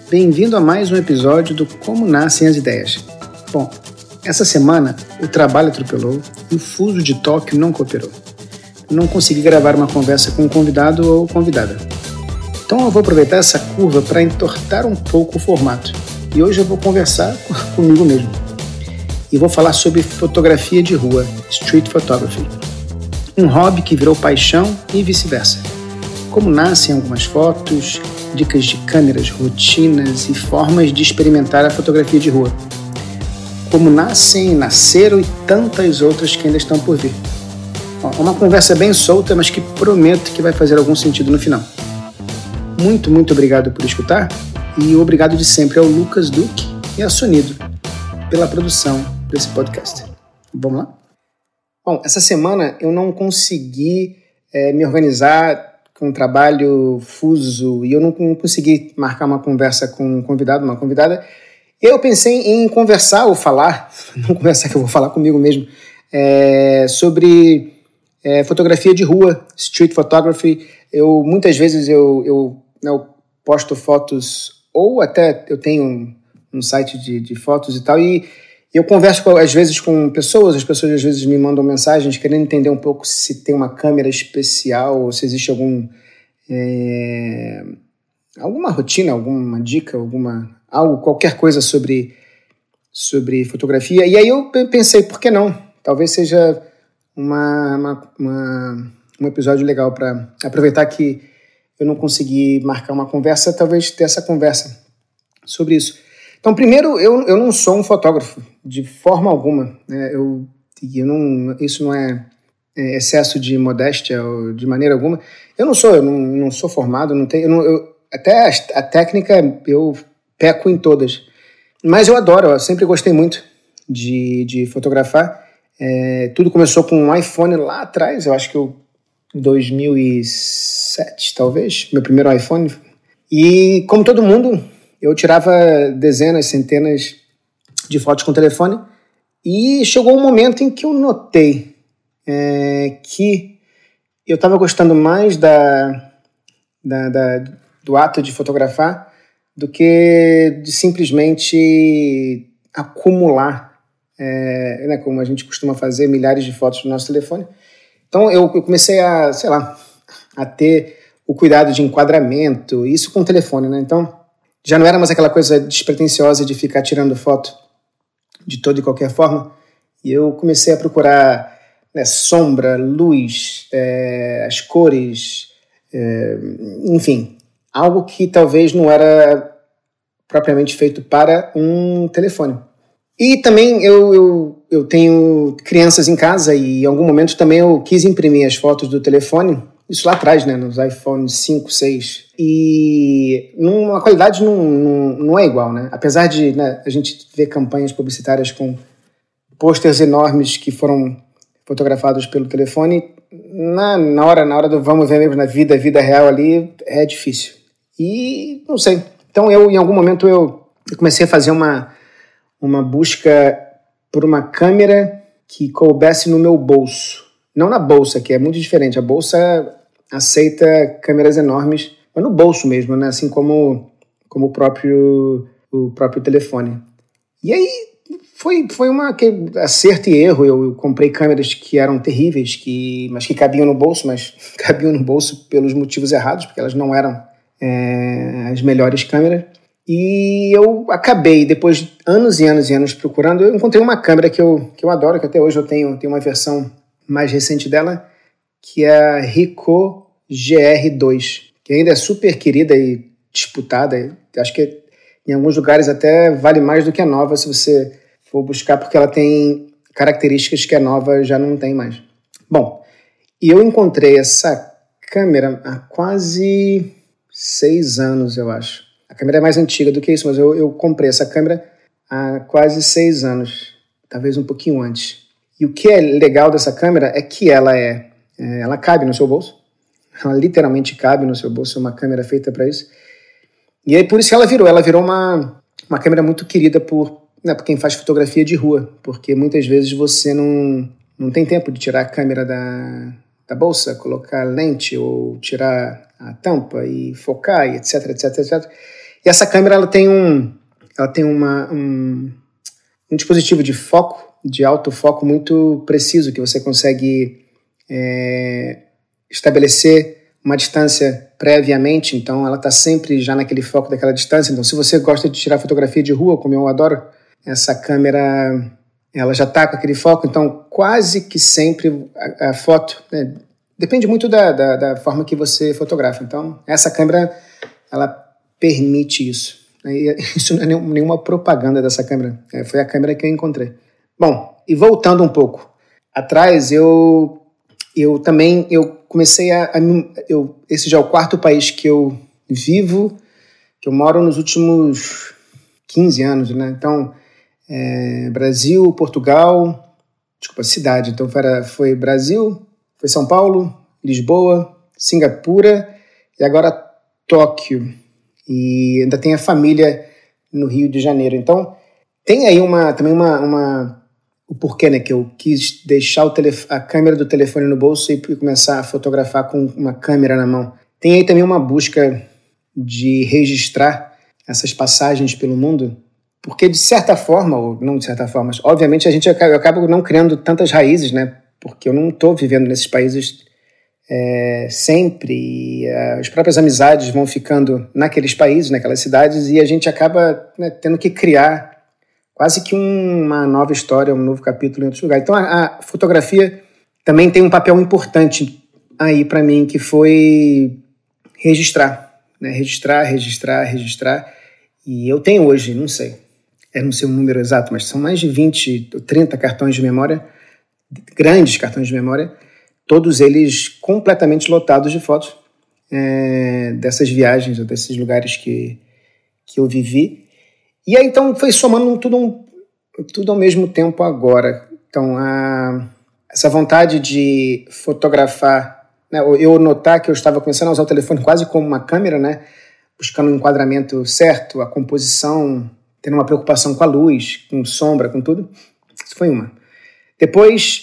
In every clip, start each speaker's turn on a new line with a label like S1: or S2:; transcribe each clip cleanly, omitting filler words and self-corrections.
S1: Bem-vindo a mais um episódio do Como Nascem as Ideias. Bom, essa semana o trabalho atropelou e o fuso de Tóquio não cooperou. Eu não consegui gravar uma conversa com um convidado ou convidada. Então eu vou aproveitar essa curva para entortar um pouco o formato. E hoje eu vou conversar comigo mesmo. E vou falar sobre fotografia de rua, street photography. Um hobby que virou paixão e vice-versa. Como nascem algumas fotos, dicas de câmeras, rotinas e formas de experimentar a fotografia de rua. Como nasceram e tantas outras que ainda estão por vir. Uma conversa bem solta, mas que prometo que vai fazer algum sentido no final. Muito obrigado por escutar e o obrigado de sempre ao Lucas Duque e a Sonido pela produção desse podcast. Vamos lá? Bom, essa semana eu não consegui me organizar com um trabalho fuso e eu não consegui marcar uma conversa com um convidado, uma convidada. Eu pensei em conversar ou falar, não conversar que eu vou falar comigo mesmo, sobre fotografia de rua, street photography. Muitas vezes eu posto fotos, ou até eu tenho um site de fotos e tal, e eu converso às vezes com pessoas, as pessoas às vezes me mandam mensagens querendo entender um pouco se tem uma câmera especial, ou se existe alguma rotina, alguma dica, qualquer coisa sobre fotografia. E aí eu pensei, por que não? Talvez seja um episódio legal para aproveitar que eu não consegui marcar uma conversa, talvez ter essa conversa sobre isso. Então, primeiro, eu não sou um fotógrafo, de forma alguma. Isso não é excesso de modéstia, ou de maneira alguma. Eu não sou formado, até a técnica eu peco em todas. Mas eu sempre gostei muito de fotografar. Tudo começou com um iPhone lá atrás, eu acho que 2007, talvez, meu primeiro iPhone. E, como todo mundo, eu tirava dezenas, centenas de fotos com o telefone e chegou um momento em que eu notei que eu estava gostando mais do ato de fotografar do que de simplesmente acumular, como a gente costuma fazer, milhares de fotos no nosso telefone. Então eu comecei a ter o cuidado de enquadramento, isso com o telefone, né? Então já não era mais aquela coisa despretensiosa de ficar tirando foto de toda e qualquer forma. E eu comecei a procurar sombra, luz, as cores, enfim, algo que talvez não era propriamente feito para um telefone. E também eu tenho crianças em casa e em algum momento também eu quis imprimir as fotos do telefone, isso lá atrás, né, nos iPhone 5, 6, e a qualidade não é igual, né? Apesar de a gente ver campanhas publicitárias com posters enormes que foram fotografados pelo telefone, na hora do vamos ver mesmo na vida real ali, é difícil. E não sei. Então em algum momento eu comecei a fazer uma busca por uma câmera que coubesse no meu bolso. Não na bolsa, que é muito diferente. A bolsa aceita câmeras enormes, mas no bolso mesmo, né? Assim como o próprio telefone. E aí foi acerto e erro. Eu comprei câmeras que eram terríveis, mas que cabiam no bolso, mas cabiam no bolso pelos motivos errados, porque elas não eram as melhores câmeras. E eu acabei, depois de anos e anos e anos procurando, eu encontrei uma câmera que eu adoro, que até hoje eu tenho uma versão mais recente dela, que é a Ricoh GR2, que ainda é super querida e disputada. Acho que em alguns lugares até vale mais do que a nova, se você for buscar, porque ela tem características que a nova já não tem mais. Bom, e eu encontrei essa câmera há quase 6 anos, eu acho. A câmera é mais antiga do que isso, mas eu comprei essa câmera há quase 6 anos, talvez um pouquinho antes. E o que é legal dessa câmera é que ela cabe no seu bolso. Ela literalmente cabe no seu bolso, é uma câmera feita para isso. E aí por isso que ela virou uma câmera muito querida por quem faz fotografia de rua, porque muitas vezes você não tem tempo de tirar a câmera da bolsa, colocar lente ou tirar a tampa e focar, e etc. E essa câmera ela tem um dispositivo de foco, de autofoco muito preciso, que você consegue estabelecer uma distância previamente, então ela está sempre já naquele foco daquela distância. Então, se você gosta de tirar fotografia de rua, como eu adoro, essa câmera ela já está com aquele foco, então quase que sempre a foto, né, depende muito da forma que você fotografa. Então, essa câmera ela permite isso. Isso não é nenhuma propaganda dessa câmera, foi a câmera que eu encontrei. Bom, e voltando um pouco atrás, eu comecei esse já é o 4º país que eu vivo, que eu moro nos últimos 15 anos, né? Então, Brasil, Portugal, cidade. Então, foi Brasil, foi São Paulo, Lisboa, Singapura e agora Tóquio. E ainda tem a família no Rio de Janeiro. Então, tem aí também o porquê, né, que eu quis deixar a câmera do telefone no bolso e começar a fotografar com uma câmera na mão. Tem aí também uma busca de registrar essas passagens pelo mundo, porque de certa forma, ou não de certa forma, mas obviamente eu acabo não criando tantas raízes, né, porque eu não estou vivendo nesses países sempre, e as próprias amizades vão ficando naqueles países, naquelas cidades, e a gente acaba, né, tendo que criar quase que uma nova história, um novo capítulo em outros lugares. Então a fotografia também tem um papel importante aí para mim, que foi registrar, né? Registrar. E eu tenho hoje, não sei o número exato, mas são mais de 20 ou 30 cartões de memória, grandes cartões de memória, todos eles completamente lotados de fotos dessas viagens ou desses lugares que eu vivi. E aí, então, foi somando tudo ao mesmo tempo agora. Então, essa vontade de fotografar, né, eu notar que eu estava começando a usar o telefone quase como uma câmera, né, buscando um enquadramento certo, a composição, tendo uma preocupação com a luz, com sombra, com tudo. Isso foi uma. Depois,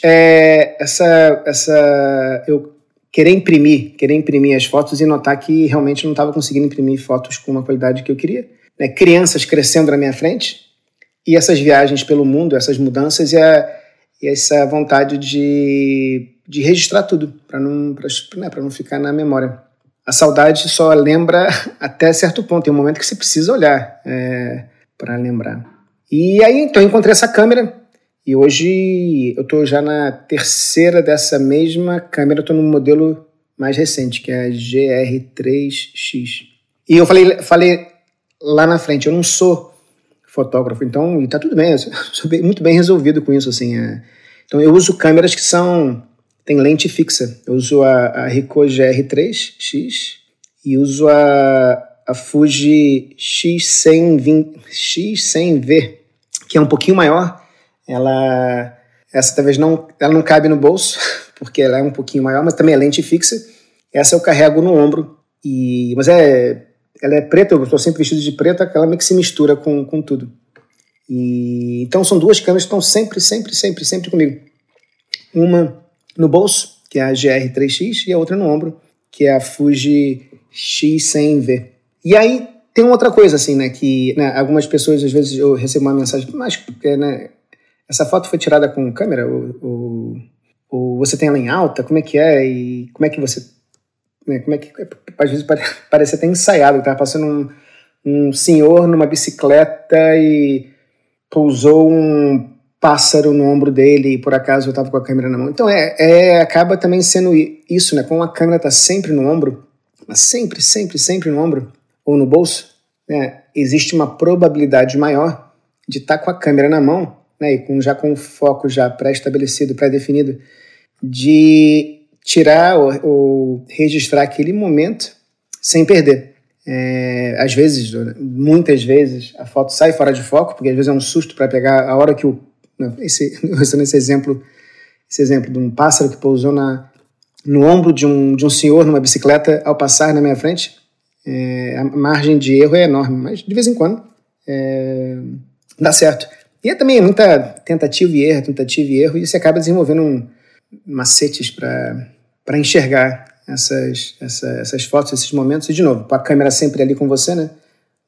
S1: eu querer imprimir as fotos e notar que realmente não estava conseguindo imprimir fotos com uma qualidade que eu queria. Né, crianças crescendo na minha frente, e essas viagens pelo mundo, essas mudanças e essa vontade de registrar tudo, para não ficar na memória. A saudade só lembra até certo ponto, tem um momento que você precisa olhar para lembrar. E aí, então, eu encontrei essa câmera, e hoje eu estou já na 3ª dessa mesma câmera, eu estou no modelo mais recente, que é a GR3X. E eu falei lá na frente, eu não sou fotógrafo, então, e tá tudo bem, eu sou muito bem resolvido com isso, assim. Então, eu uso câmeras que tem lente fixa. Eu uso a Ricoh GR3X e uso a Fuji X100V, que é um pouquinho maior. Essa talvez ela não cabe no bolso, porque ela é um pouquinho maior, mas também é lente fixa. Essa eu carrego no ombro, mas ela é preta, eu estou sempre vestido de preto, aquela meio que se mistura com tudo. E então são 2 câmeras que estão sempre comigo. Uma no bolso, que é a GR3X, e a outra no ombro, que é a Fuji X100V. E aí tem uma outra coisa, assim, né, que, né, algumas pessoas, às vezes, eu recebo uma mensagem, mas, né, essa foto foi tirada com câmera? Ou você tem ela em alta? Como é que é? E como é que você... Como é que às vezes parece até ensaiado, estava passando um senhor numa bicicleta e pousou um pássaro no ombro dele e por acaso eu estava com a câmera na mão. Então acaba também sendo isso, né? Como a câmera está sempre no ombro, mas sempre no ombro ou no bolso, né? Existe uma probabilidade maior de estar com a câmera na mão, né? E já com o foco já pré-estabelecido, pré-definido, de tirar ou registrar aquele momento sem perder. Às vezes, muitas vezes, a foto sai fora de foco, porque às vezes é um susto para pegar a hora que usando esse exemplo de um pássaro que pousou no ombro de um senhor numa bicicleta ao passar na minha frente, a margem de erro é enorme, mas de vez em quando dá certo. E também muita tentativa e erro, e você acaba desenvolvendo macetes para enxergar essas fotos, esses momentos, e de novo, com a câmera sempre ali com você, né?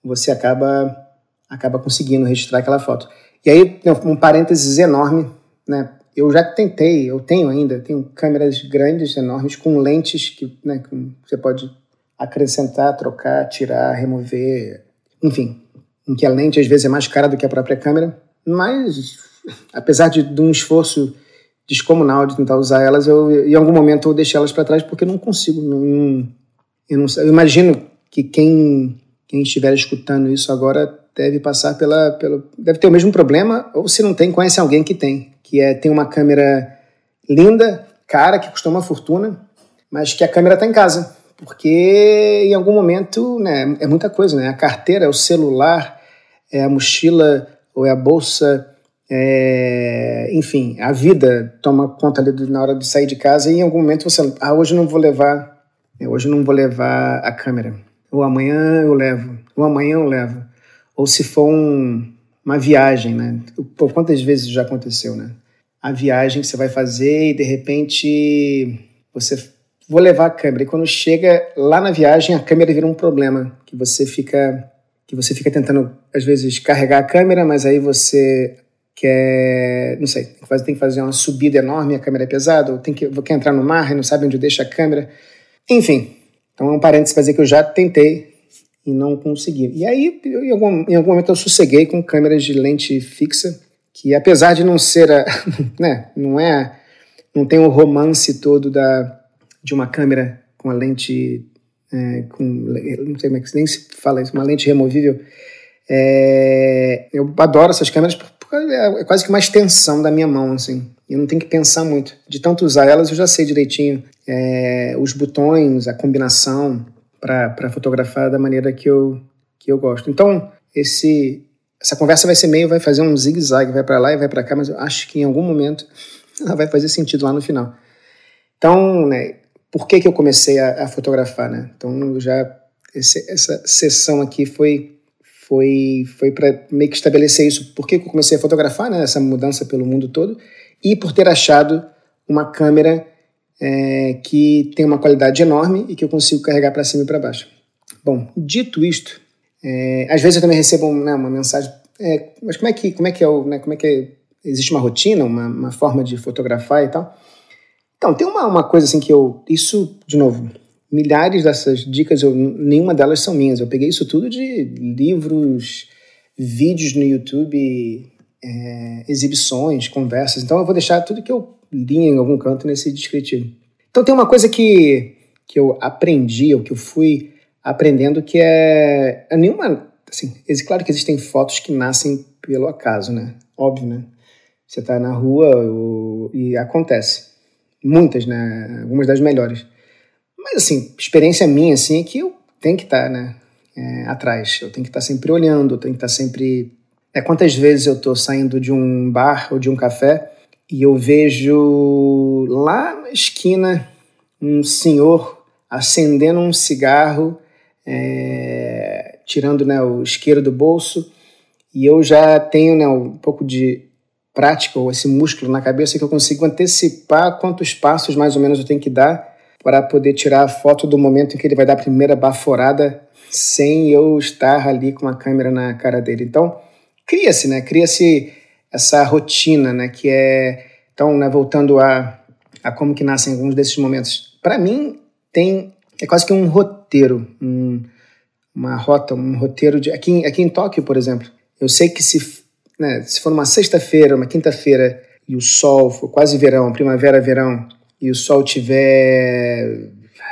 S1: você acaba conseguindo registrar aquela foto. E aí, um parênteses enorme, né? Eu já tentei, eu tenho câmeras grandes, enormes, com lentes que, né, que você pode acrescentar, trocar, tirar, remover, enfim, em que a lente às vezes é mais cara do que a própria câmera, mas apesar de um esforço descomunal de tentar usar elas, em algum momento eu deixei elas para trás porque eu não consigo, eu imagino que quem estiver escutando isso agora deve passar deve ter o mesmo problema, ou se não tem, conhece alguém que tem uma câmera linda, cara, que custou uma fortuna, mas que a câmera está em casa, porque em algum momento, né, é muita coisa, né? A carteira, é o celular, é a mochila ou é a bolsa, enfim, a vida toma conta ali na hora de sair de casa e em algum momento você, hoje eu não vou levar a câmera, ou amanhã eu levo, ou se for uma viagem, né? Pô, quantas vezes já aconteceu, né? A viagem que você vai fazer e de repente vou levar a câmera, e quando chega lá na viagem a câmera vira um problema, que você fica tentando às vezes carregar a câmera, mas aí você quer, não sei, tem que fazer uma subida enorme, a câmera é pesada, ou quer entrar no mar e não sabe onde deixa a câmera, enfim. Então é um parênteses para dizer que eu já tentei e não consegui. E aí, em algum momento eu sosseguei com câmeras de lente fixa, que apesar de não ser, né, não tem o romance todo de uma câmera com a lente, não sei como é que nem se fala isso, uma lente removível. Eu adoro essas câmeras porque é quase que uma extensão da minha mão, assim. Eu não tenho que pensar muito. De tanto usar elas, eu já sei direitinho os botões, a combinação para fotografar da maneira que eu gosto. Então, essa conversa vai fazer um zigue-zague, vai para lá e vai para cá, mas eu acho que em algum momento ela vai fazer sentido lá no final. Então, né, por que eu comecei a fotografar, né? Então, essa sessão aqui foi para meio que estabelecer isso. Por que eu comecei a fotografar, né? Essa mudança pelo mundo todo, e por ter achado uma câmera que tem uma qualidade enorme e que eu consigo carregar para cima e para baixo. Bom, dito isto, às vezes eu também recebo uma mensagem, mas como é que existe uma rotina, uma forma de fotografar e tal? Então, tem uma coisa assim isso, de novo, milhares dessas dicas, nenhuma delas são minhas, eu peguei isso tudo de livros, vídeos no YouTube, exibições, conversas, então eu vou deixar tudo que eu li em algum canto nesse descritivo. Então tem uma coisa que eu aprendi, ou que eu fui aprendendo, que nenhuma, assim, claro que existem fotos que nascem pelo acaso, né? Óbvio, né? Você tá na rua e acontece. Muitas, né? Algumas das melhores. Mas, assim, experiência minha, assim, é que eu tenho que estar, né? Atrás. Eu tenho que estar sempre olhando, eu tenho que estar sempre... Quantas vezes eu tô saindo de um bar ou de um café e eu vejo lá na esquina um senhor acendendo um cigarro, tirando, né, o isqueiro do bolso, e eu já tenho, né, um pouco de prática, ou esse músculo na cabeça, que eu consigo antecipar quantos passos mais ou menos eu tenho que dar para poder tirar a foto do momento em que ele vai dar a primeira baforada sem eu estar ali com a câmera na cara dele. Então, cria-se essa rotina, né, que então, né, voltando a como que nascem alguns desses momentos. Para mim, é quase que um roteiro, uma rota, um roteiro de... Aqui em Tóquio, por exemplo, eu sei que se for uma sexta-feira, uma quinta-feira, e o sol for quase verão, primavera, verão, e o sol estiver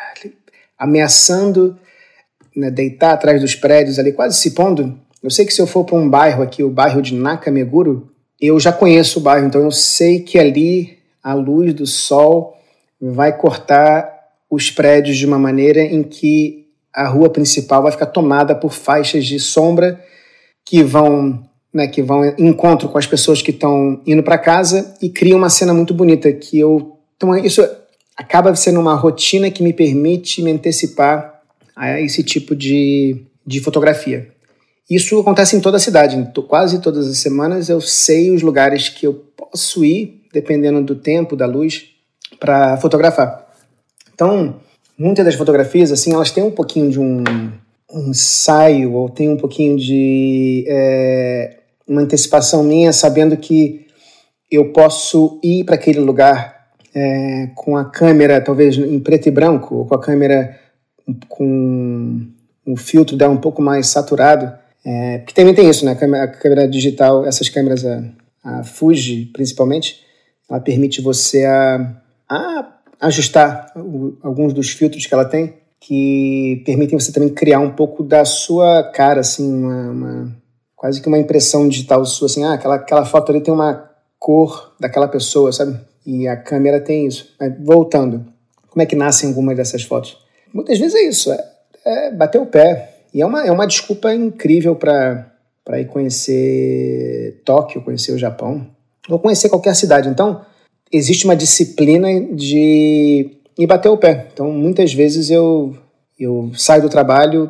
S1: ameaçando, né, deitar atrás dos prédios ali, quase se pondo, eu sei que se eu for para um bairro aqui, o bairro de Nakameguro, eu já conheço o bairro, então eu sei que ali a luz do sol vai cortar os prédios de uma maneira em que a rua principal vai ficar tomada por faixas de sombra que vão em encontro com as pessoas que estão indo para casa e cria uma cena muito bonita. Então isso acaba sendo uma rotina que me permite me antecipar a esse tipo de fotografia. Isso acontece em toda a cidade, quase todas as semanas eu sei os lugares que eu posso ir, dependendo do tempo, da luz, para fotografar. Então, muitas das fotografias, assim, elas têm um pouquinho de um um ensaio ou tenho um pouquinho de uma antecipação minha, sabendo que eu posso ir para aquele lugar com a câmera talvez em preto e branco, ou com a câmera com o filtro dela um pouco mais saturado, porque também tem isso, né? A câmera digital, essas câmeras, a Fuji principalmente, ela permite você a ajustar alguns dos filtros que ela tem, que permitem você também criar um pouco da sua cara, assim, quase que uma impressão digital sua, assim, aquela foto ali tem uma cor daquela pessoa, sabe? E a câmera tem isso. Mas voltando, como é que nascem algumas dessas fotos? Muitas vezes é isso, bater o pé. E é uma desculpa incrível para ir conhecer Tóquio, conhecer o Japão, ou conhecer qualquer cidade. Então, existe uma disciplina de ir bater o pé. Então, muitas vezes eu saio do trabalho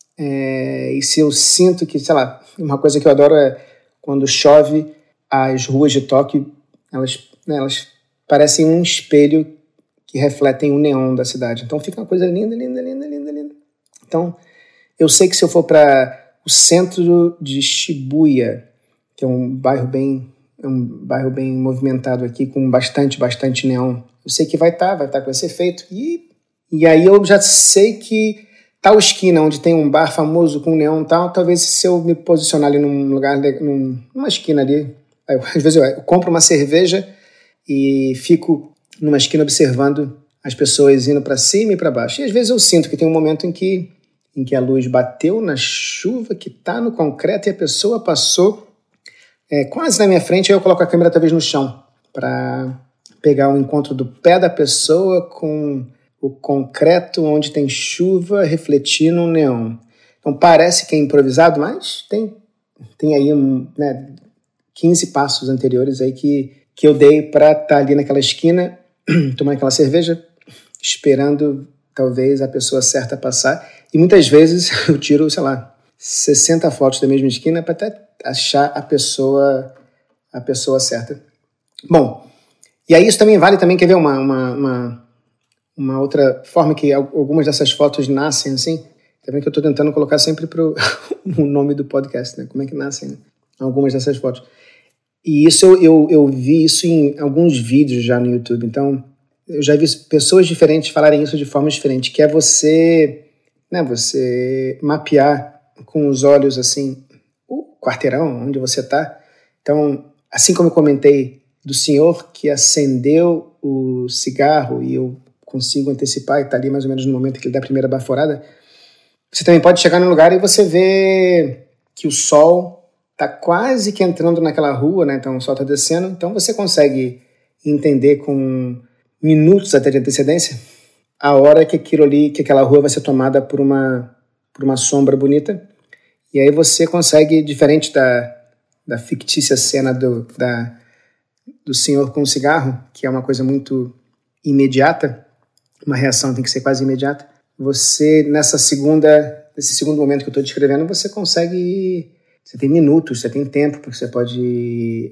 S1: e se eu sinto que, sei lá, uma coisa que eu adoro é quando chove, as ruas de Tóquio, elas parecem um espelho que refletem o neon da cidade. Então fica uma coisa linda, linda, linda, linda, linda. Então, eu sei que se eu for para o centro de Shibuya, que é um bairro bem movimentado aqui, com bastante neon, eu sei que vai estar com esse efeito. E aí eu já sei que tal esquina onde tem um bar famoso com neon e tal, talvez se eu me posicionar ali num lugar, numa esquina ali, às vezes eu compro uma cerveja e fico numa esquina observando as pessoas indo para cima e para baixo. E às vezes eu sinto que tem um momento em que a luz bateu na chuva que está no concreto e a pessoa passou quase na minha frente, aí eu coloco a câmera talvez no chão para pegar o encontro do pé da pessoa com o concreto onde tem chuva refletindo um neon. Então parece que é improvisado, mas tem aí 15 passos anteriores aí que eu dei para estar ali naquela esquina, tomando aquela cerveja, esperando talvez a pessoa certa passar. E muitas vezes eu tiro, 60 fotos da mesma esquina para até achar a pessoa certa. Bom, e aí isso também vale, quer ver uma outra forma que algumas dessas fotos nascem assim? Tá vendo que eu estou tentando colocar sempre o nome do podcast, né? Como é que nascem algumas dessas fotos. E isso eu vi isso em alguns vídeos já no YouTube. Então, eu já vi pessoas diferentes falarem isso de formas diferentes, que é você mapear com os olhos assim o quarteirão onde você está. Então, assim como eu comentei do senhor que acendeu o cigarro e eu consigo antecipar e está ali mais ou menos no momento que ele dá a primeira baforada, você também pode chegar num lugar e você vê que o sol está quase que entrando naquela rua, né? Então o sol está descendo, então você consegue entender com minutos até de antecedência a hora que aquela rua vai ser tomada por uma sombra bonita, e aí você consegue, diferente da fictícia cena do senhor com o cigarro, que é uma coisa muito imediata, uma reação tem que ser quase imediata, você nesse segundo momento que eu estou descrevendo, você tem minutos, você tem tempo, porque você pode...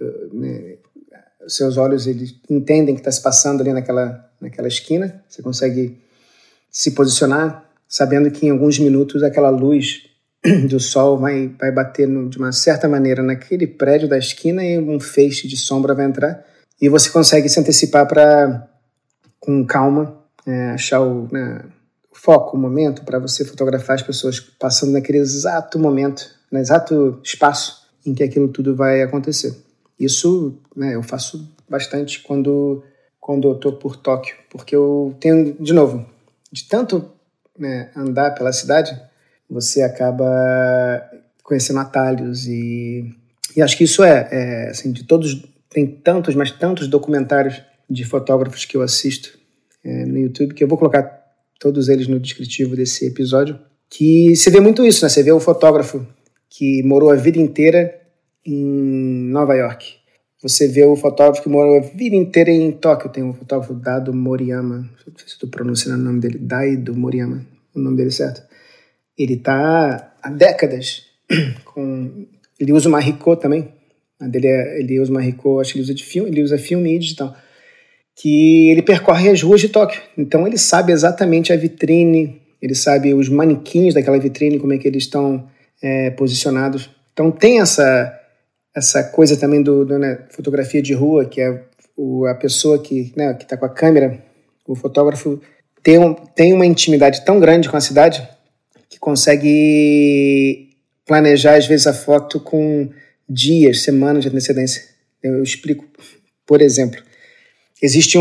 S1: os seus olhos eles entendem que está se passando ali naquela esquina, você consegue se posicionar sabendo que em alguns minutos aquela luz do sol vai bater de uma certa maneira naquele prédio da esquina e um feixe de sombra vai entrar e você consegue se antecipar para, com calma, achar o foco, o momento para você fotografar as pessoas passando naquele exato momento, no exato espaço em que aquilo tudo vai acontecer. Isso eu faço bastante quando eu estou por Tóquio, porque eu tenho, de novo, de tanto andar pela cidade, você acaba conhecendo atalhos e acho que isso assim, de todos, tem tantos, mas tantos documentários de fotógrafos que eu assisto no YouTube, que eu vou colocar todos eles no descritivo desse episódio, que você vê muito isso, né? Você vê o fotógrafo que morou a vida inteira em Nova York. Você vê o fotógrafo que morou a vida inteira em Tóquio. Tem o fotógrafo Dado Moriyama. Não sei se estou pronunciando o nome dele. Daido Moriyama, o nome dele certo. Ele está há décadas com... Ele usa uma Ricoh também. Ele usa uma Ricoh, acho que ele usa filme e digital. Que ele percorre as ruas de Tóquio. Então ele sabe exatamente a vitrine, ele sabe os manequins daquela vitrine, como é que eles estão posicionados. Então tem essa coisa também né, fotografia de rua, que é a pessoa que está com a câmera, o fotógrafo tem uma intimidade tão grande com a cidade que consegue planejar, às vezes, a foto com dias, semanas de antecedência. Eu explico. Por exemplo, existe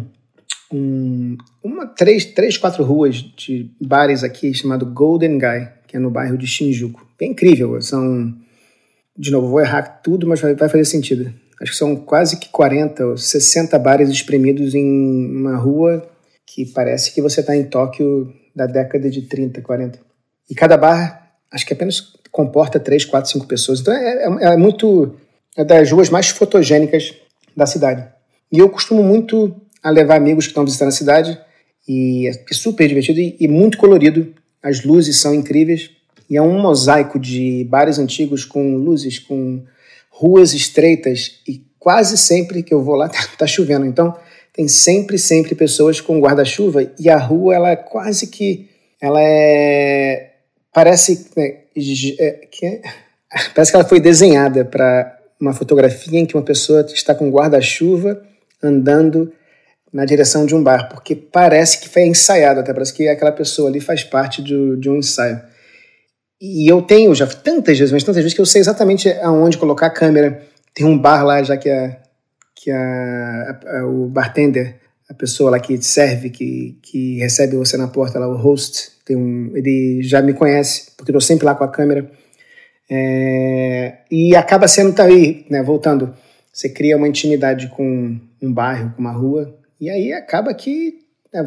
S1: três, quatro ruas de bares aqui chamado Golden Guy, que é no bairro de Shinjuku. Bem incrível. De novo, vou errar tudo, mas vai fazer sentido. Acho que são quase que 40 ou 60 bares espremidos em uma rua que parece que você está em Tóquio da década de 30, 40. E cada bar, acho que apenas comporta 3, 4, 5 pessoas. Então é das ruas mais fotogênicas da cidade. E eu costumo muito a levar amigos que estão visitando a cidade, e é super divertido e muito colorido. As luzes são incríveis, e é um mosaico de bares antigos com luzes, com ruas estreitas, e quase sempre que eu vou lá tá chovendo. Então tem sempre pessoas com guarda-chuva, e a rua parece que ela foi desenhada para uma fotografia em que uma pessoa está com guarda-chuva andando na direção de um bar, porque parece que foi ensaiado, até parece que aquela pessoa ali faz parte de um ensaio. E eu tenho já tantas vezes que eu sei exatamente aonde colocar a câmera. Tem um bar lá, já que o bartender, a pessoa lá que te serve, que recebe você na porta, lá, o host, ele já me conhece, porque eu estou sempre lá com a câmera. E acaba sendo, tá aí, né, voltando, você cria uma intimidade com um bairro, com uma rua, e aí acaba que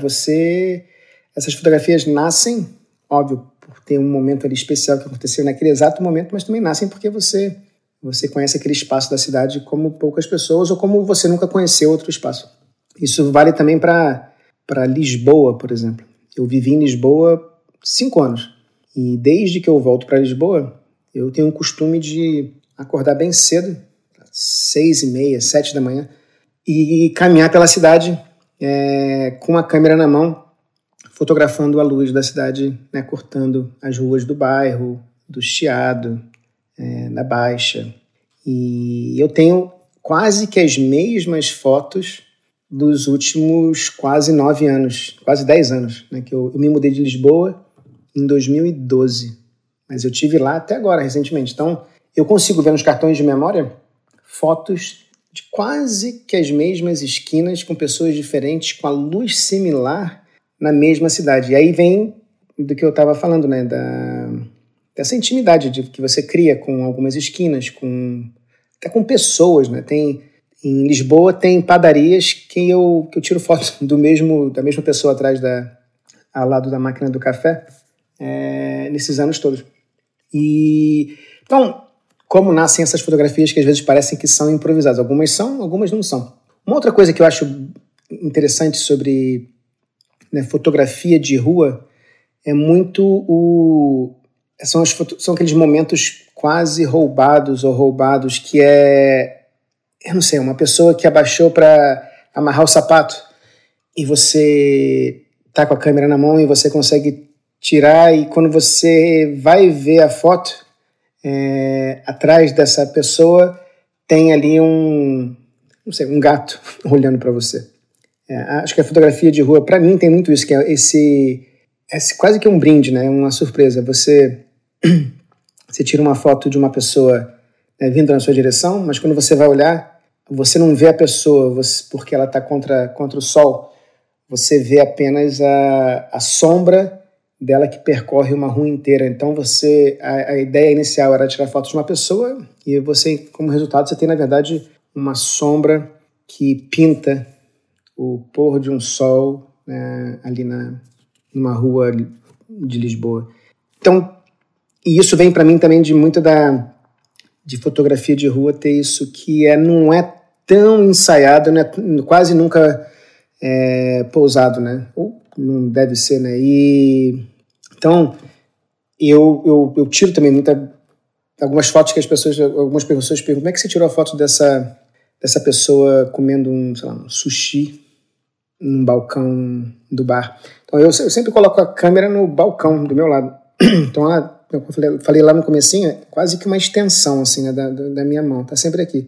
S1: essas fotografias nascem, óbvio, por ter um momento ali especial que aconteceu naquele exato momento, mas também nascem porque você conhece aquele espaço da cidade como poucas pessoas, ou como você nunca conheceu outro espaço. Isso vale também para Lisboa, por exemplo. Eu vivi em Lisboa 5 anos, e desde que eu volto para Lisboa, eu tenho o costume de acordar bem cedo, 6h30, 7 da manhã, e caminhar pela cidade com a câmera na mão, fotografando a luz da cidade, né, cortando as ruas do bairro, do Chiado, da Baixa. E eu tenho quase que as mesmas fotos dos últimos quase 9 anos, quase 10 anos, né, que eu me mudei de Lisboa em 2012. Mas eu tive lá até agora, recentemente. Então, eu consigo ver nos cartões de memória fotos de quase que as mesmas esquinas, com pessoas diferentes, com a luz similar na mesma cidade. E aí vem do que eu estava falando, né? Dessa intimidade que você cria com algumas esquinas, até com pessoas, né? Em Lisboa tem padarias que eu tiro foto da mesma pessoa atrás ao lado da máquina do café, nesses anos todos. E então, como nascem essas fotografias que às vezes parecem que são improvisadas? Algumas são, algumas não são. Uma outra coisa que eu acho interessante sobre, né, fotografia de rua é muito são aqueles momentos quase roubados, que eu não sei, uma pessoa que abaixou para amarrar o sapato e você tá com a câmera na mão e você consegue tirar, e quando você vai ver a foto, atrás dessa pessoa tem ali um gato olhando para você. Acho que a fotografia de rua, para mim, tem muito isso, que é esse quase que um brinde, né? Uma surpresa. Você tira uma foto de uma pessoa, né, vindo na sua direção, mas quando você vai olhar, você não vê a pessoa porque ela está contra o sol. Você vê apenas a sombra dela que percorre uma rua inteira. Então a ideia inicial era tirar fotos de uma pessoa, e você, como resultado, você tem, na verdade, uma sombra que pinta o pôr de um sol, né, ali numa rua de Lisboa. Então, e isso vem para mim também de muito de fotografia de rua, ter isso que não é tão ensaiado, né, quase nunca pousado, né? Ou não deve ser, né? E então eu tiro também algumas fotos que algumas pessoas perguntam: como é que você tirou a foto dessa pessoa comendo um sushi? num balcão do bar. Então eu sempre coloco a câmera no balcão do meu lado. Então ela, como eu falei lá no comecinho, é quase que uma extensão assim, né, da minha mão, tá sempre aqui.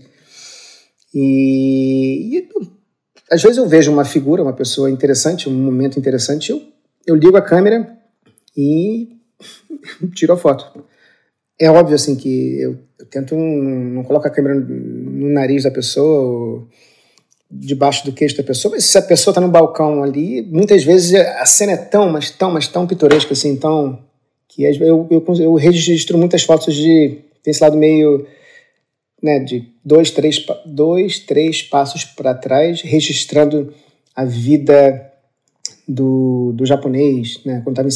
S1: E às vezes eu vejo uma figura, uma pessoa interessante, um momento interessante, eu ligo a câmera e tiro a foto. É óbvio assim que eu tento não coloco a câmera no nariz da pessoa ou debaixo do queixo da pessoa, mas se a pessoa está no balcão ali, muitas vezes a cena é mas tão pitoresca assim, então que eu registro muitas fotos tem esse lado meio, né, de dois, três passos para trás, registrando a vida do japonês, né, quando estava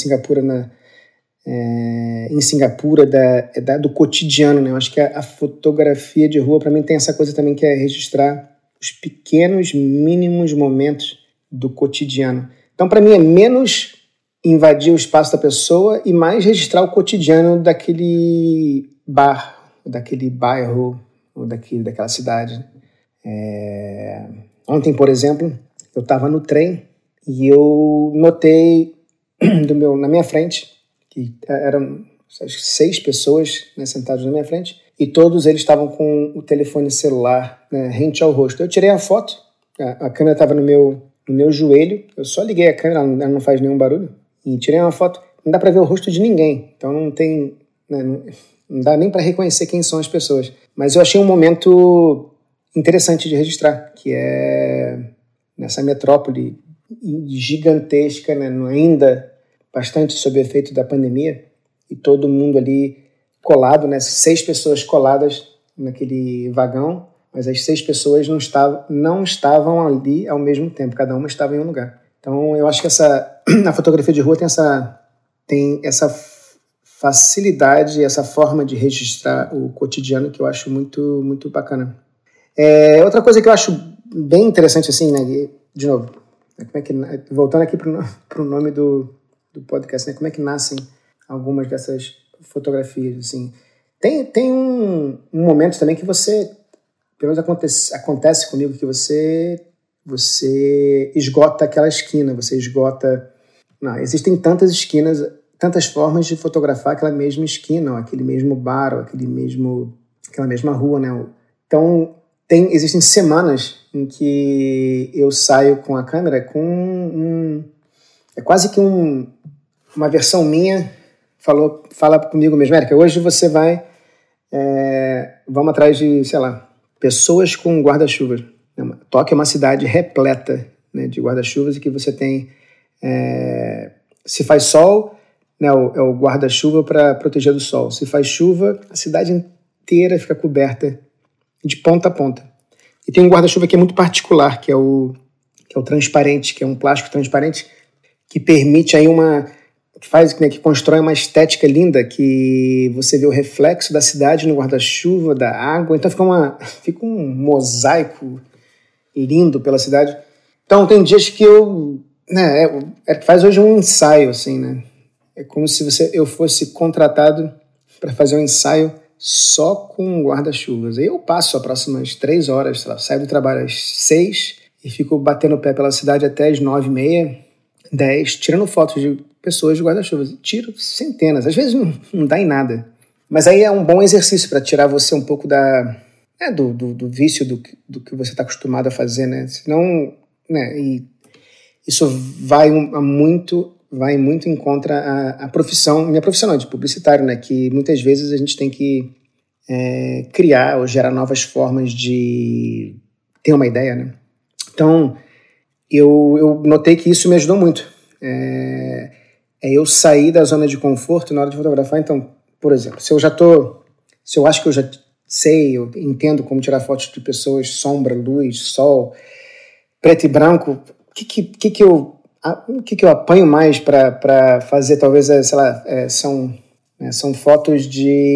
S1: em Singapura, do cotidiano, né? Eu acho que a fotografia de rua, para mim, tem essa coisa também que é registrar os pequenos, mínimos momentos do cotidiano. Então, para mim, é menos invadir o espaço da pessoa e mais registrar o cotidiano daquele bar, daquele bairro, ou daquela cidade. Ontem, por exemplo, eu estava no trem e eu notei na minha frente que eram 6 pessoas, né, sentadas na minha frente, e todos eles estavam com o telefone celular, né, rente ao rosto. Eu tirei a foto, a câmera estava no meu joelho, eu só liguei a câmera, ela não faz nenhum barulho, e tirei uma foto. Não dá para ver o rosto de ninguém, então não tem, né, não dá nem para reconhecer quem são as pessoas. Mas eu achei um momento interessante de registrar, que é nessa metrópole gigantesca, né, ainda bastante sob efeito da pandemia, e todo mundo ali colado, né? 6 pessoas coladas naquele vagão, mas as 6 pessoas não estavam ali ao mesmo tempo, cada uma estava em um lugar. Então eu acho que a fotografia de rua tem essa facilidade, essa forma de registrar o cotidiano que eu acho muito, muito bacana. Outra coisa que eu acho bem interessante, assim, né? De novo, voltando aqui para o nome do podcast, né? Como é que nascem algumas dessas fotografias, assim. Tem um momento também que você, pelo menos acontece comigo, que você esgota aquela esquina, você esgota... Não, existem tantas esquinas, tantas formas de fotografar aquela mesma esquina, ou aquele mesmo bar, ou aquela mesma rua, né? Então, existem semanas em que eu saio com a câmera com é quase que uma versão minha fala comigo mesmo, Érica, hoje você vamos atrás de, sei lá, pessoas com guarda-chuvas. Tóquio é uma cidade repleta, né, de guarda-chuvas, e que você tem, se faz sol, né, é o guarda-chuva para proteger do sol. Se faz chuva, a cidade inteira fica coberta de ponta a ponta. E tem um guarda-chuva que é muito particular, que é o transparente, que é um plástico transparente, que permite aí que constrói uma estética linda, que você vê o reflexo da cidade no guarda-chuva, da água, então fica um mosaico lindo pela cidade. Então tem dias que faz hoje um ensaio, assim, né? É como se eu fosse contratado para fazer um ensaio só com guarda-chuvas. Aí eu passo as próximas 3 horas, sei lá, saio do trabalho às 6 e fico batendo o pé pela cidade até as 9h30, 10, tirando fotos de pessoas de guarda-chuvas. Tiro centenas, às vezes não dá em nada. Mas aí é um bom exercício para tirar você um pouco do vício do que você está acostumado a fazer, né? Senão, né, e isso vai muito em contra a profissão, minha profissão não, de publicitário, né? Que muitas vezes a gente tem que criar ou gerar novas formas de ter uma ideia, né? Então, eu notei que isso me ajudou muito. Eu sair da zona de conforto na hora de fotografar. Então, por exemplo, se eu acho que eu já sei, eu entendo como tirar fotos de pessoas, sombra, luz, sol, preto e branco, o que eu apanho mais para fazer, talvez, sei lá, são fotos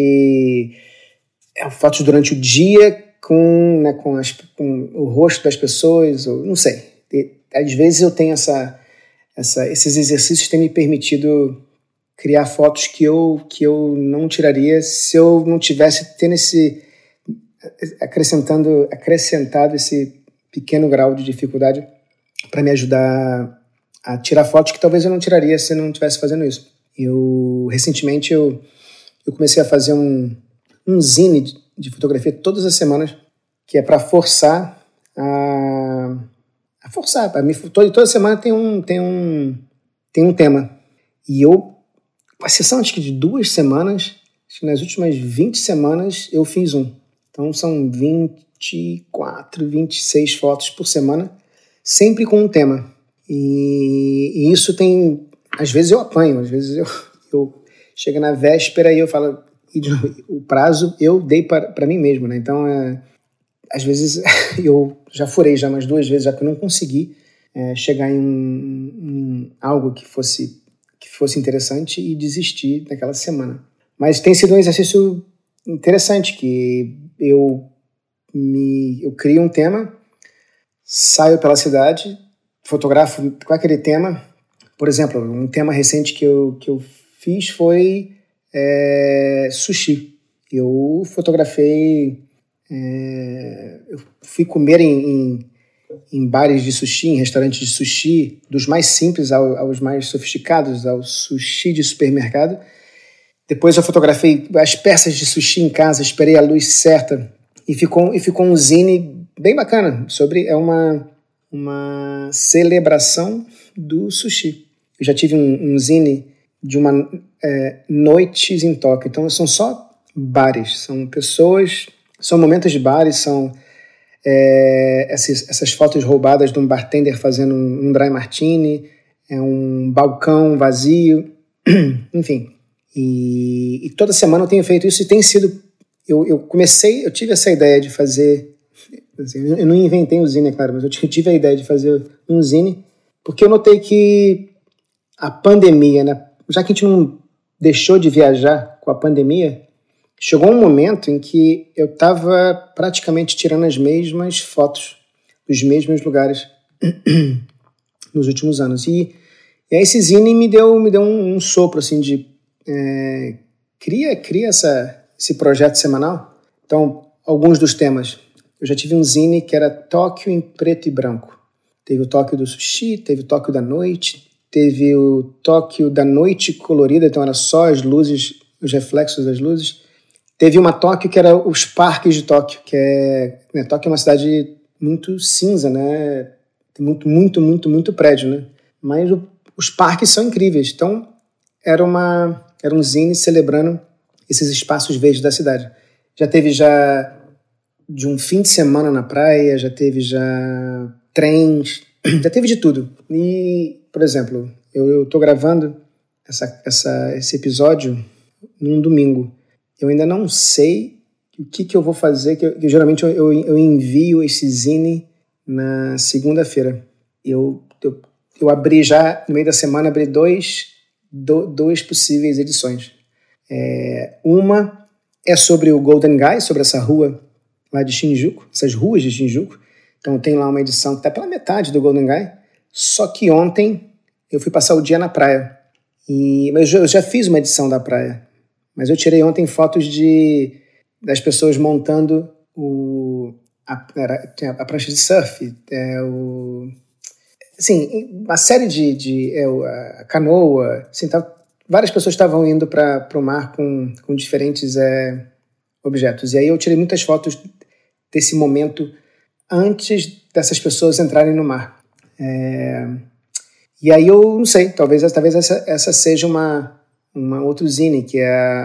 S1: fotos durante o dia com o rosto das pessoas, ou não sei. Às vezes eu tenho esses exercícios têm me permitido criar fotos que eu não tiraria se eu não tivesse tendo acrescentado esse pequeno grau de dificuldade para me ajudar a tirar fotos que talvez eu não tiraria se eu não estivesse fazendo isso. Recentemente eu comecei a fazer um zine de fotografia todas as semanas, que é para forçar toda semana tem um tema. E a sessão acho que de 2 semanas, acho que nas últimas 20 semanas eu fiz um. Então são 24, 26 fotos por semana, sempre com um tema. E isso tem... Às vezes eu apanho, às vezes eu chego na véspera e eu falo... o prazo eu dei para mim mesmo, né? Então, às vezes eu já furei já umas 2 vezes, já que eu não consegui chegar em algo que fosse interessante e desistir naquela semana. Mas tem sido um exercício interessante, que eu crio um tema, saio pela cidade, fotografo com aquele tema. Por exemplo, um tema recente que eu fiz foi sushi. Eu fotografei, eu fui comer em bares de sushi, em restaurantes de sushi, dos mais simples aos mais sofisticados, ao sushi de supermercado. Depois eu fotografei as peças de sushi em casa, esperei a luz certa e ficou um zine bem bacana. É uma celebração do sushi. Eu já tive um zine de uma noites em Tóquio. Então são só bares, são pessoas, são momentos de bares, são essas fotos roubadas de um bartender fazendo um dry martini, um balcão vazio, enfim. E toda semana eu tenho feito isso e tem sido... Eu tive essa ideia de fazer... Assim, eu não inventei o zine, é claro, mas eu tive a ideia de fazer um zine porque eu notei que a pandemia, né, já que a gente não deixou de viajar com a pandemia, chegou um momento em que eu estava praticamente tirando as mesmas fotos dos mesmos lugares nos últimos anos. E aí esse zine me deu um sopro assim de cria esse projeto semanal. Então, alguns dos temas. Eu já tive um zine que era Tóquio em preto e branco. Teve o Tóquio do sushi, teve o Tóquio da noite, teve o Tóquio da noite colorida, então era só as luzes, os reflexos das luzes. Teve uma Tóquio que era os parques de Tóquio, Tóquio é uma cidade muito cinza, né? Tem muito prédio, né? Mas os parques são incríveis. Então, era um zine celebrando esses espaços verdes da cidade. Já teve de um fim de semana na praia, já teve trens, já teve de tudo. E, por exemplo, eu tô gravando esse episódio num domingo. Eu ainda não sei o que eu vou fazer, que geralmente eu envio esse zine na segunda-feira. Eu abri já, no meio da semana, abri duas possíveis edições. Uma é sobre o Golden Gai, sobre essa rua lá de Shinjuku, essas ruas de Shinjuku. Então tem lá uma edição que está pela metade do Golden Gai, só que ontem eu fui passar o dia na praia. Mas eu já fiz uma edição da praia, mas eu tirei ontem fotos das pessoas montando a prancha de surf, assim, uma série a canoa, assim, várias pessoas estavam indo para o mar com diferentes objetos. E aí eu tirei muitas fotos desse momento antes dessas pessoas entrarem no mar. E aí eu não sei, talvez essa seja uma outra zine, que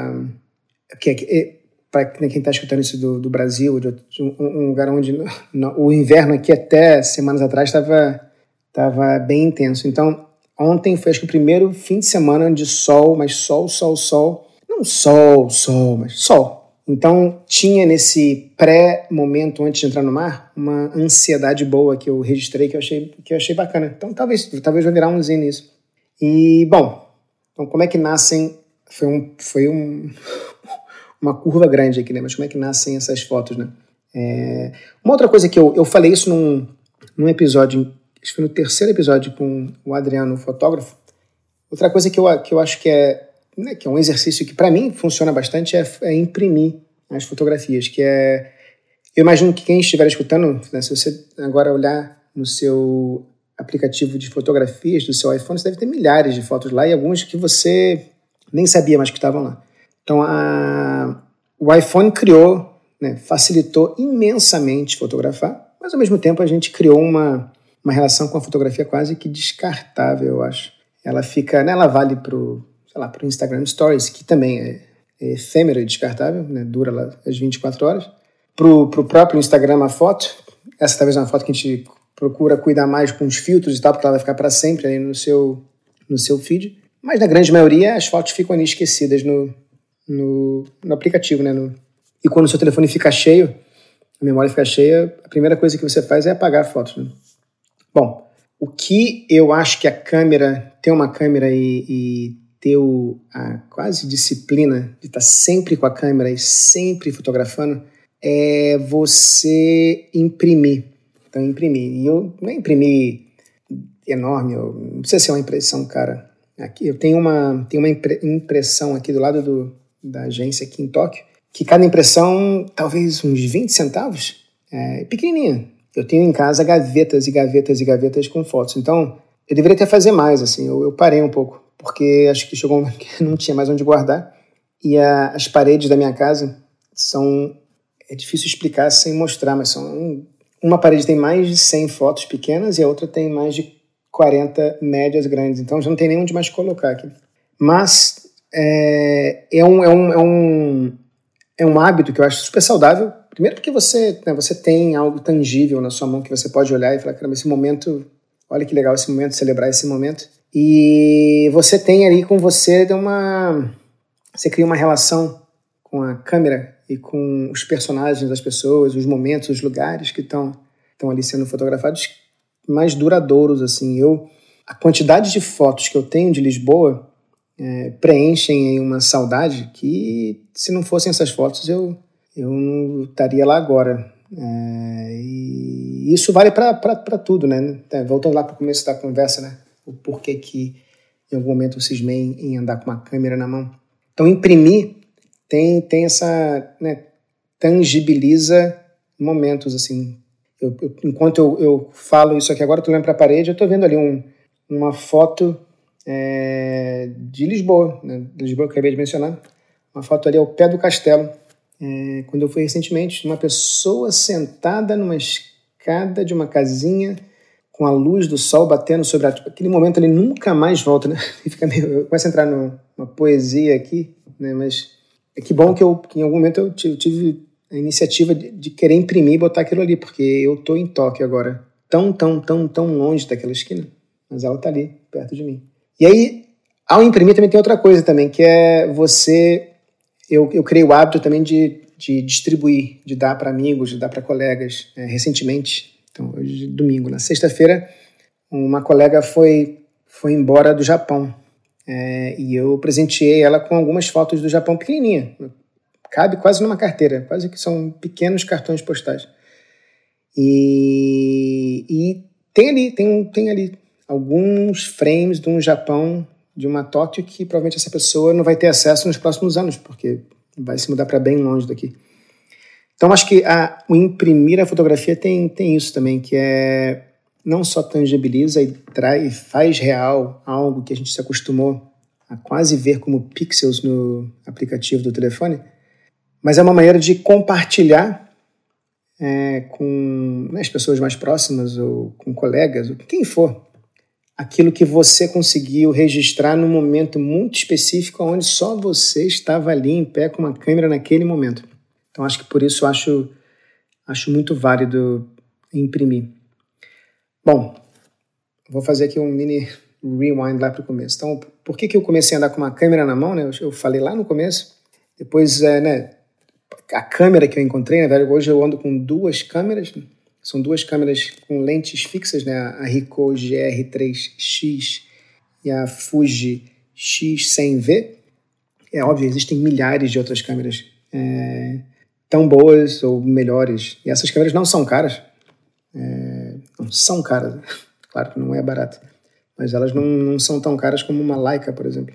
S1: para quem está escutando isso do Brasil, de um lugar onde o inverno aqui até semanas atrás estava bem intenso. Então, ontem foi acho que o primeiro fim de semana de sol, mas sol. Não sol, mas sol. Então, tinha nesse pré-momento antes de entrar no mar, uma ansiedade boa que eu registrei, que eu achei bacana. Então, talvez vai virar um zine isso. E, bom, então como é que nascem... Foi uma curva grande aqui, né? Mas como é que nascem essas fotos, né? Uma outra coisa que eu falei isso num episódio, acho que foi no 3º episódio com o Adriano, o fotógrafo. Outra coisa que eu acho que é um exercício que para mim funciona bastante é imprimir as fotografias, eu imagino que quem estiver escutando, né, se você agora olhar no seu aplicativo de fotografias do seu iPhone, você deve ter milhares de fotos lá e algumas que você nem sabia mais que estavam lá. Então, o iPhone criou, né, facilitou imensamente fotografar, mas ao mesmo tempo a gente criou uma relação com a fotografia quase que descartável, eu acho. Ela fica, né, ela vale pro Instagram Stories, que também é efêmero e descartável, né, dura lá as 24 horas. Pro próprio Instagram a foto, essa talvez é uma foto que a gente procura cuidar mais com os filtros e tal, porque ela vai ficar para sempre aí no seu feed. Mas na grande maioria as fotos ficam ali esquecidas no aplicativo, né? E quando o seu telefone fica cheio, a memória fica cheia, a primeira coisa que você faz é apagar a foto, né? Bom, o que eu acho que ter uma câmera e ter a quase disciplina de estar sempre com a câmera e sempre fotografando é você imprimir. Então, imprimir. E eu não é imprimir enorme, não precisa ser uma impressão, cara. Aqui, eu tenho uma impressão aqui do lado da agência aqui em Tóquio, que cada impressão, talvez uns 20 centavos, pequenininha. Eu tenho em casa gavetas e gavetas e gavetas com fotos. Então, eu deveria até fazer mais, assim. Eu parei um pouco, porque acho que chegou um momento que eu não tinha mais onde guardar. E as paredes da minha casa é difícil explicar sem mostrar, mas uma parede tem mais de 100 fotos pequenas e a outra tem mais de 40 médias grandes. Então já não tem nem onde mais colocar aqui. Mas é um hábito que eu acho super saudável. Primeiro porque você tem algo tangível na sua mão que você pode olhar e falar, caramba, esse momento, olha que legal esse momento, celebrar esse momento. E você tem ali com você, você cria uma relação com a câmera e com os personagens das pessoas, os momentos, os lugares que estão ali sendo fotografados mais duradouros, assim. A quantidade de fotos que eu tenho de Lisboa preenchem aí uma saudade que, se não fossem essas fotos, eu não estaria lá agora. E isso vale para tudo, né? Voltando lá para o começo da conversa, né? O porquê que em algum momento eu cismei em andar com uma câmera na mão. Então, imprimir tem essa, né, tangibiliza momentos, assim. Enquanto eu falo isso aqui agora, eu estou olhando para a parede, eu estou vendo ali uma foto de Lisboa, né? De Lisboa que eu acabei de mencionar. Uma foto ali ao pé do castelo. Quando eu fui recentemente, uma pessoa sentada numa escada de uma casinha com a luz do sol batendo sobre aquele momento ali nunca mais volta, né? Eu começo a entrar numa poesia aqui, né? Mas que bom que em algum momento eu tive a iniciativa de querer imprimir e botar aquilo ali, porque eu estou em Tóquio agora, tão longe daquela esquina, mas ela está ali, perto de mim. E aí, ao imprimir também tem outra coisa também, que é eu criei o hábito também de distribuir, de dar para amigos, de dar para colegas. Recentemente, então hoje domingo, na sexta-feira, uma colega foi embora do Japão. E eu presenteei ela com algumas fotos do Japão pequenininha. Cabe quase numa carteira, quase que são pequenos cartões postais. E tem ali alguns frames de um Japão, de uma Tóquio, que provavelmente essa pessoa não vai ter acesso nos próximos anos, porque vai se mudar para bem longe daqui. Então, acho que o imprimir a fotografia tem isso também, que não só tangibiliza e faz real algo que a gente se acostumou a quase ver como pixels no aplicativo do telefone, mas é uma maneira de compartilhar com as pessoas mais próximas ou com colegas, ou com quem for, aquilo que você conseguiu registrar num momento muito específico onde só você estava ali em pé com uma câmera naquele momento. Então, acho que por isso acho muito válido imprimir. Bom, vou fazer aqui um mini rewind lá para o começo. Então, por que eu comecei a andar com uma câmera na mão, né? Eu falei lá no começo. Depois, a câmera que eu encontrei, na verdade, hoje eu ando com duas câmeras. São duas câmeras com lentes fixas, né? A Ricoh GR3X e a Fuji X100V. É óbvio, existem milhares de outras câmeras tão boas ou melhores. E essas câmeras não são caras. Não são caras. Claro que não é barato. Mas elas não são tão caras como uma Leica, por exemplo.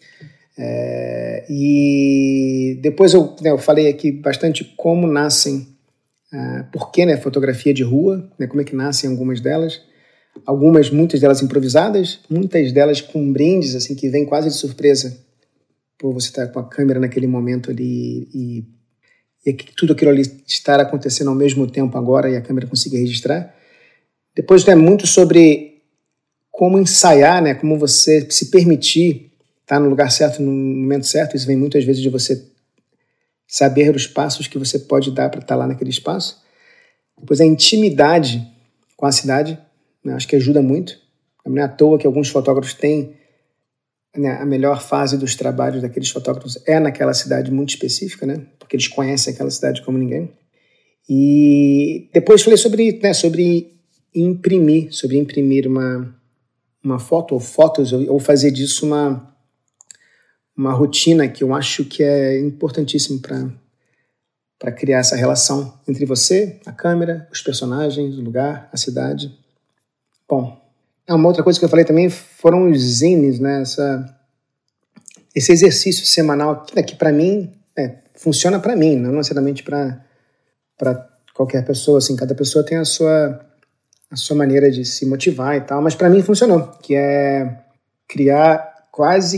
S1: E depois eu falei aqui bastante como nascem, por que, né, fotografia de rua, né, como é que nascem algumas delas. muitas delas improvisadas, muitas delas com brindes, assim, que vem quase de surpresa, por você estar com a câmera naquele momento ali e tudo aquilo ali estar acontecendo ao mesmo tempo agora e a câmera conseguir registrar. Depois, muito sobre como ensaiar, né, como você se permitir estar no lugar certo, no momento certo. Isso vem muitas vezes de você saber os passos que você pode dar para estar lá naquele espaço. Depois a intimidade com a cidade, né, acho que ajuda muito. Não é à toa que alguns fotógrafos têm, né, a melhor fase dos trabalhos daqueles fotógrafos é naquela cidade muito específica, né, porque eles conhecem aquela cidade como ninguém. E depois falei sobre imprimir uma foto ou fotos, ou fazer disso uma rotina que eu acho que é importantíssimo para criar essa relação entre você, a câmera, os personagens, o lugar, a cidade. Bom, uma outra coisa que eu falei também foram os zines, né? Esse exercício semanal que para mim funciona para mim, não necessariamente para qualquer pessoa. Assim, cada pessoa tem a sua maneira de se motivar e tal, mas para mim funcionou, que é criar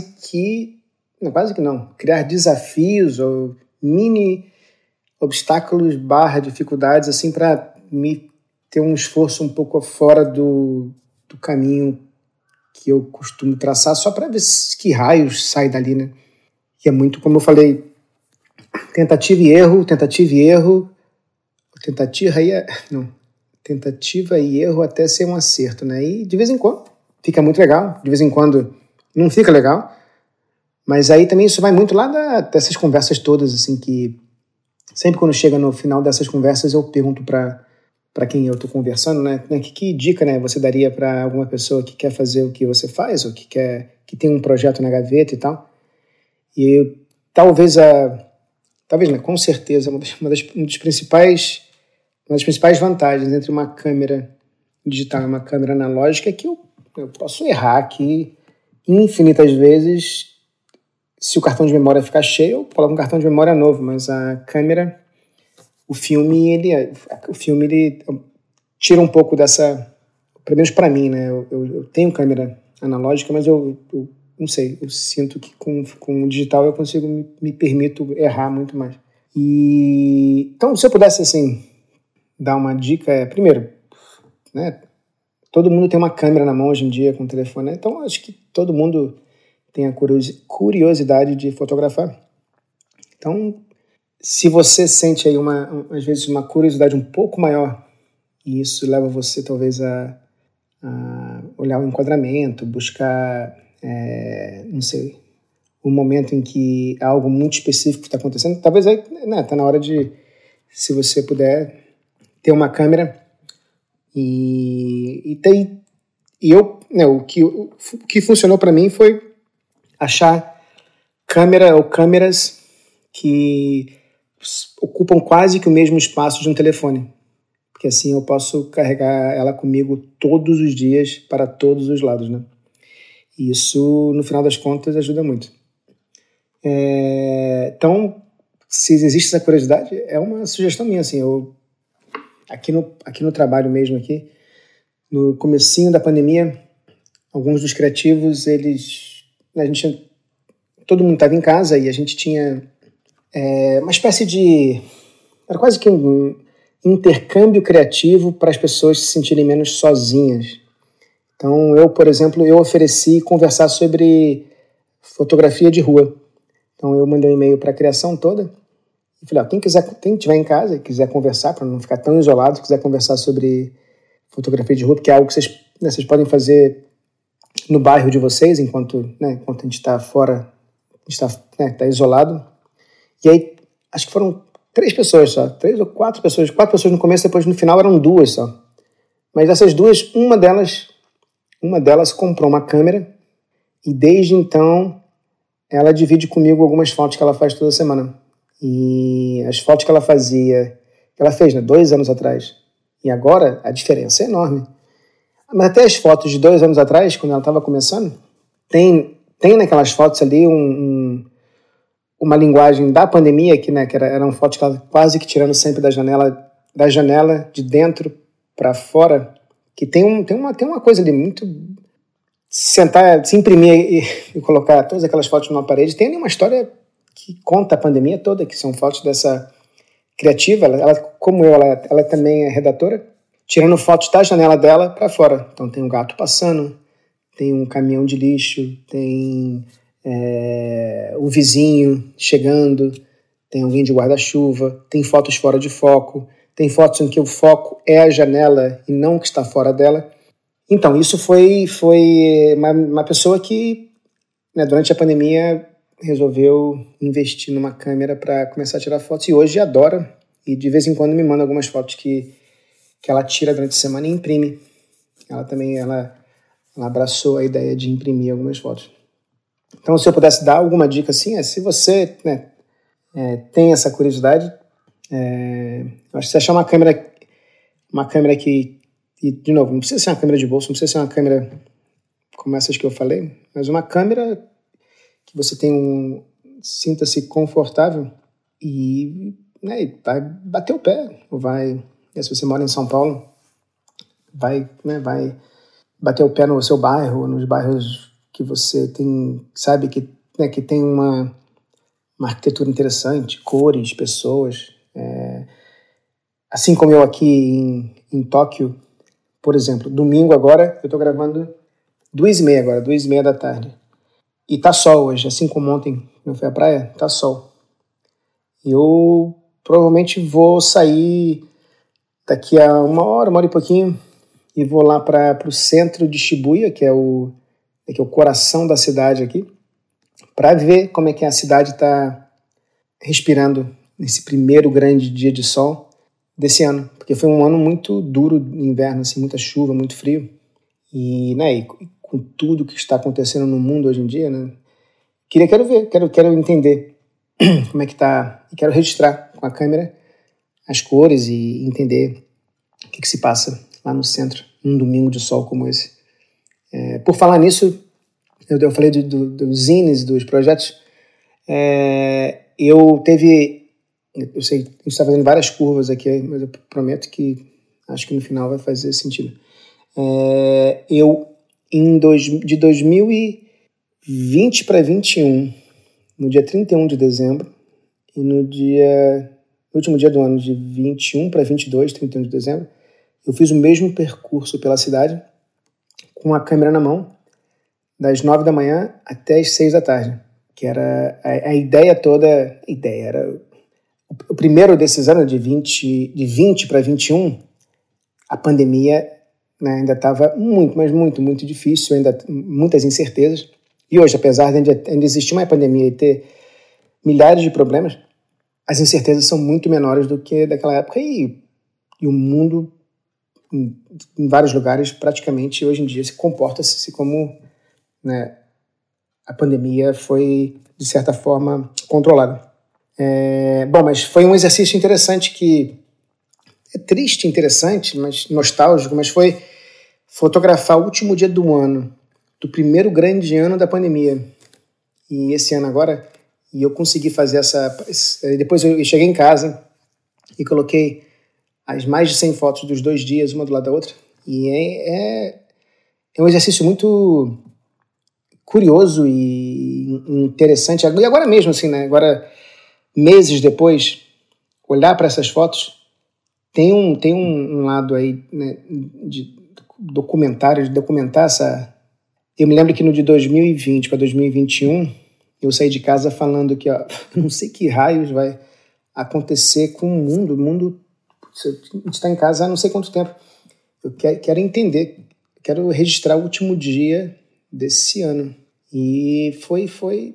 S1: criar desafios ou mini obstáculos / dificuldades, assim, para me ter um esforço um pouco fora do caminho que eu costumo traçar, só para ver que raios sai dali, né? Que é muito, como eu falei, tentativa e erro, tentativa e erro até ser um acerto, né? E de vez em quando fica muito legal, de vez em quando não fica legal, mas aí também isso vai muito lá dessas conversas todas, assim, que sempre quando chega no final dessas conversas eu pergunto para quem eu estou conversando, né? Que dica, né, você daria para alguma pessoa que quer fazer o que você faz, ou que tem um projeto na gaveta e tal. E talvez, né, com certeza, uma das principais vantagens entre uma câmera digital e uma câmera analógica é que eu posso errar aqui infinitas vezes. Se o cartão de memória ficar cheio, eu coloco um cartão de memória novo, mas a câmera, o filme ele tira um pouco dessa, pelo menos para mim, né? Eu tenho câmera analógica, mas eu não sei, eu sinto que com o digital eu consigo, me permito errar muito mais. Então, se eu pudesse, assim, dar uma dica, primeiro, né, todo mundo tem uma câmera na mão hoje em dia com o telefone, né? Então acho que todo mundo tem a curiosidade de fotografar. Então, se você sente aí às vezes uma curiosidade um pouco maior, e isso leva você talvez a olhar o enquadramento, buscar, não sei, um momento em que algo muito específico está acontecendo, talvez aí, né, tá na hora de, se você puder, ter uma câmera eu, né, o que funcionou para mim foi achar câmera ou câmeras que ocupam quase que o mesmo espaço de um telefone, porque assim eu posso carregar ela comigo todos os dias para todos os lados, né? E isso, no final das contas, ajuda muito. Então, se existe essa curiosidade, é uma sugestão minha, assim, aqui no trabalho mesmo, aqui, no comecinho da pandemia, alguns dos criativos, todo mundo estava em casa e a gente tinha uma espécie de, era quase que um intercâmbio criativo para as pessoas se sentirem menos sozinhas. Então, por exemplo, eu ofereci conversar sobre fotografia de rua. Então, eu mandei um e-mail para a criação toda e falei, quem estiver em casa e quiser conversar, para não ficar tão isolado, quiser conversar sobre fotografia de rua, porque é algo que vocês podem fazer no bairro de vocês, enquanto a gente está fora, a gente está isolado. E aí, acho que foram 3 pessoas só, 3 ou 4 pessoas, 4 pessoas no começo, depois no final eram 2 só. Mas dessas 2, uma delas comprou uma câmera e desde então ela divide comigo algumas fotos que ela faz toda semana. E as fotos que ela fez 2 anos atrás, e agora a diferença é enorme. Mas até as fotos de 2 anos atrás, quando ela estava começando, tem naquelas fotos ali uma linguagem da pandemia, que eram fotos que ela quase que tirando sempre da janela de dentro para fora, que tem uma coisa ali muito... Sentar, se imprimir e colocar todas aquelas fotos numa parede, tem ali uma história que conta a pandemia toda, que são fotos dessa criativa. Ela como ela também é redatora, tirando fotos da janela dela para fora. Então tem um gato passando, tem um caminhão de lixo, tem o vizinho chegando, tem alguém de guarda-chuva, tem fotos fora de foco, tem fotos em que o foco é a janela e não o que está fora dela. Então, isso foi uma pessoa que, né, durante a pandemia, resolveu investir numa câmera para começar a tirar fotos, e hoje adora, e de vez em quando me manda algumas fotos que ela tira durante a semana e imprime. Ela abraçou a ideia de imprimir algumas fotos. Então, se eu pudesse dar alguma dica assim, se você, né, tem essa curiosidade, acho que você achar uma câmera que... E, de novo, não precisa ser uma câmera de bolso, não precisa ser uma câmera como essas que eu falei, mas uma câmera que você sinta-se confortável e, né, vai bater o pé. Ou vai, se você mora em São Paulo, vai bater o pé no seu bairro, nos bairros que você sabe que, né, que tem uma arquitetura interessante, cores, pessoas. Assim como eu aqui em Tóquio, por exemplo, domingo agora, eu estou gravando 2h30 agora, 2h30 da tarde. E tá sol hoje, assim como ontem eu fui à praia, tá sol. Eu provavelmente vou sair daqui a uma hora e pouquinho, e vou lá para o centro de Shibuya, que é o coração da cidade aqui, para ver como é que a cidade está respirando nesse primeiro grande dia de sol desse ano, porque foi um ano muito duro no inverno, assim, muita chuva, muito frio, e, né, e com tudo que está acontecendo no mundo hoje em dia, né, quero ver, quero entender como é que tá, e quero registrar com a câmera as cores e entender o que se passa lá no centro, num domingo de sol como esse. Por falar nisso, eu falei dos zines, dos projetos, eu sei que a gente está fazendo várias curvas aqui, mas eu prometo que acho que no final vai fazer sentido. De 2020 para 2021, no dia 31 de dezembro, e no último dia do ano, de 21 para 22, 31 de dezembro, eu fiz o mesmo percurso pela cidade, com a câmera na mão, das 9 da manhã até as 6 da tarde, que era a ideia toda. Era o primeiro desses anos, de 20 para 21, a pandemia, né, ainda estava muito, mas muito, muito difícil, ainda muitas incertezas. E hoje, apesar de ainda existir uma pandemia e ter milhares de problemas, as incertezas são muito menores do que daquela época, e o mundo, em vários lugares, praticamente hoje em dia se comporta-se como, né, a pandemia foi, de certa forma, controlada. Bom, mas foi um exercício interessante, que é triste, interessante, mas nostálgico, mas foi fotografar o último dia do ano, do primeiro grande ano da pandemia. E esse ano agora, e eu consegui fazer depois eu cheguei em casa e coloquei as mais de 100 fotos dos 2 dias, uma do lado da outra, e é um exercício muito curioso e interessante. E agora mesmo, assim, né? Agora, meses depois, olhar para essas fotos tem um lado aí, né, de documentário, de documentar essa... Eu me lembro que no de 2020 para 2021, eu saí de casa falando que, eu não sei que raios vai acontecer com o mundo. O mundo, a gente está em casa há não sei quanto tempo. Eu quero entender, quero registrar o último dia desse ano. E foi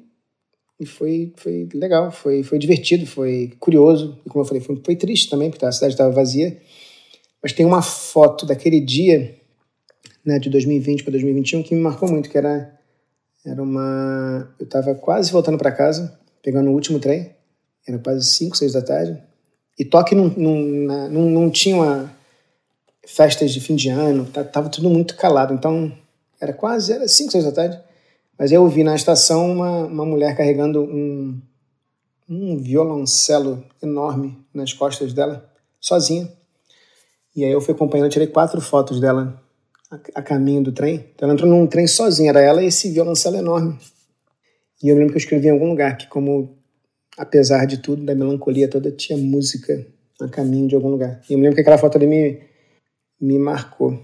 S1: legal, foi divertido, foi curioso. E como eu falei, foi triste também, porque a cidade estava vazia. Mas tem uma foto daquele dia, né, de 2020 para 2021, que me marcou muito, que era eu estava quase voltando para casa, pegando o último trem, era quase 5, 6 da tarde, e Tóquio não tinha festas de fim de ano, estava tudo muito calado, então era 5, 6 da tarde, mas eu vi na estação uma mulher carregando um violoncelo enorme nas costas dela, sozinha, e aí eu fui acompanhando, eu tirei 4 fotos dela a caminho do trem. Então ela entrou num trem sozinha, era ela e esse violoncelo enorme. E eu lembro que eu escrevi em algum lugar que, como, apesar de tudo, da melancolia toda, tinha música a caminho de algum lugar. E eu me lembro que aquela foto ali me marcou.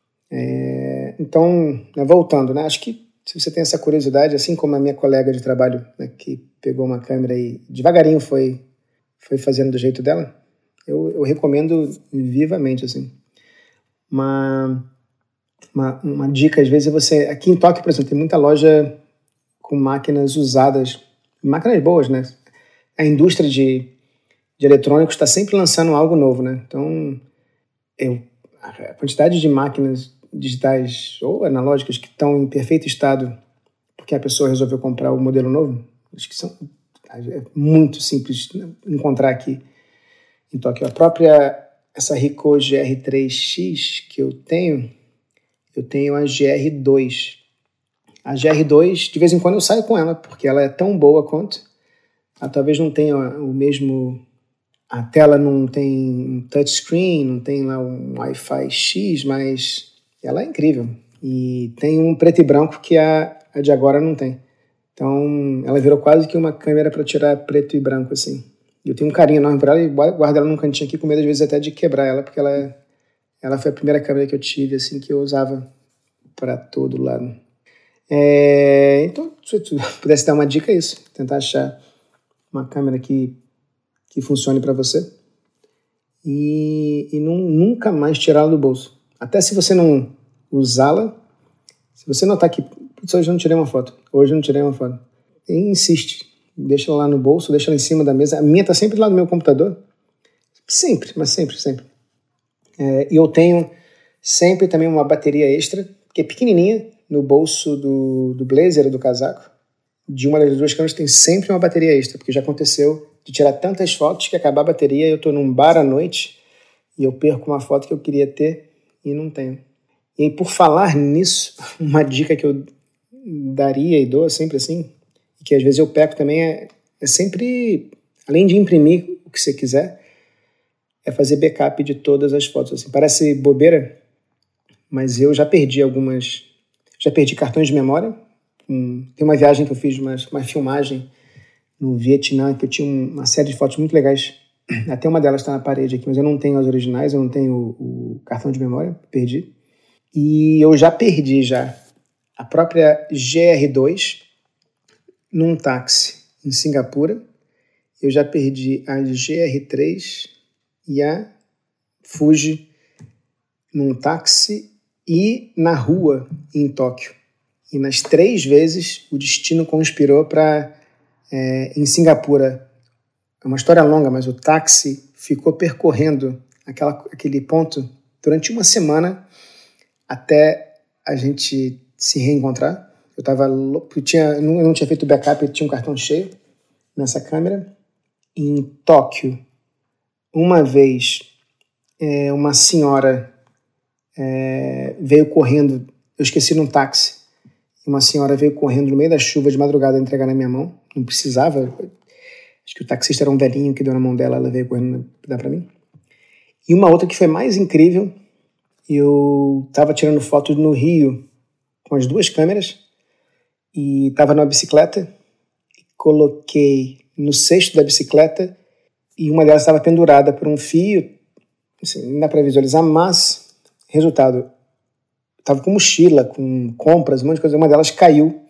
S1: Então, voltando, né? Acho que se você tem essa curiosidade, assim como a minha colega de trabalho, né, que pegou uma câmera e devagarinho foi fazendo do jeito dela, eu recomendo vivamente, assim. Uma dica, às vezes, é você... Aqui em Tóquio, por exemplo, tem muita loja com máquinas usadas, máquinas boas, né? A indústria de eletrônicos está sempre lançando algo novo, né? Então, a quantidade de máquinas digitais ou analógicas que estão em perfeito estado porque a pessoa resolveu comprar o modelo novo, acho que é muito simples encontrar aqui em Tóquio. A própria, essa Ricoh GR3X que eu tenho a GR2. A GR2, de vez em quando eu saio com ela, porque ela é tão boa quanto. Ela talvez não tenha o mesmo... A tela não tem um touchscreen, não tem lá um Wi-Fi X, mas ela é incrível. E tem um preto e branco que a de agora não tem. Então, ela virou quase que uma câmera para tirar preto e branco, assim. Eu tenho um carinho enorme por ela e guardo ela num cantinho aqui com medo, às vezes, até de quebrar ela, porque ela foi a primeira câmera que eu tive, assim, que eu usava para todo lado. Então, se eu pudesse dar uma dica, é isso. Tentar achar uma câmera que funcione para você e nunca mais tirá-la do bolso. Até se você não usá-la, se você notar que hoje eu não tirei uma foto, insiste, deixa ela lá no bolso, deixa ela em cima da mesa. A minha está sempre lá no meu computador, sempre, mas sempre. E eu tenho sempre também uma bateria extra, que é pequenininha, no bolso do blazer ou do casaco. De uma das duas câmeras tem sempre uma bateria extra, porque já aconteceu de tirar tantas fotos que acabar a bateria e eu estou num bar à noite e eu perco uma foto que eu queria ter e não tenho. E por falar nisso, uma dica que eu daria e dou sempre assim, e que às vezes eu peco também, é sempre, além de imprimir o que você quiser, é fazer backup de todas as fotos. Assim, parece bobeira, mas eu já perdi cartões de memória. Tem uma viagem que eu fiz, uma filmagem no Vietnã, que eu tinha uma série de fotos muito legais. Até uma delas está na parede aqui, mas eu não tenho as originais, eu não tenho o cartão de memória, perdi. E eu já perdi a própria GR2 num táxi em Singapura. Eu já perdi a GR3 e a Fuji num táxi e na rua em Tóquio. E nas 3 vezes o destino conspirou para... em Singapura, é uma história longa, mas o táxi ficou percorrendo aquele ponto durante uma semana até a gente se reencontrar. Eu não tinha feito backup, eu tinha um cartão cheio nessa câmera. Em Tóquio, uma vez, uma senhora veio correndo, eu esqueci num táxi, uma senhora veio correndo no meio da chuva de madrugada entregar na minha mão. Não precisava. Acho que o taxista era um velhinho que deu na mão dela, ela veio correndo dar para mim. E uma outra que foi mais incrível, eu estava tirando fotos no Rio com as 2 câmeras e estava numa bicicleta, coloquei no cesto da bicicleta e uma delas estava pendurada por um fio, assim, não dá para visualizar, mas resultado, estava com mochila, com compras, um monte de coisa, uma delas caiu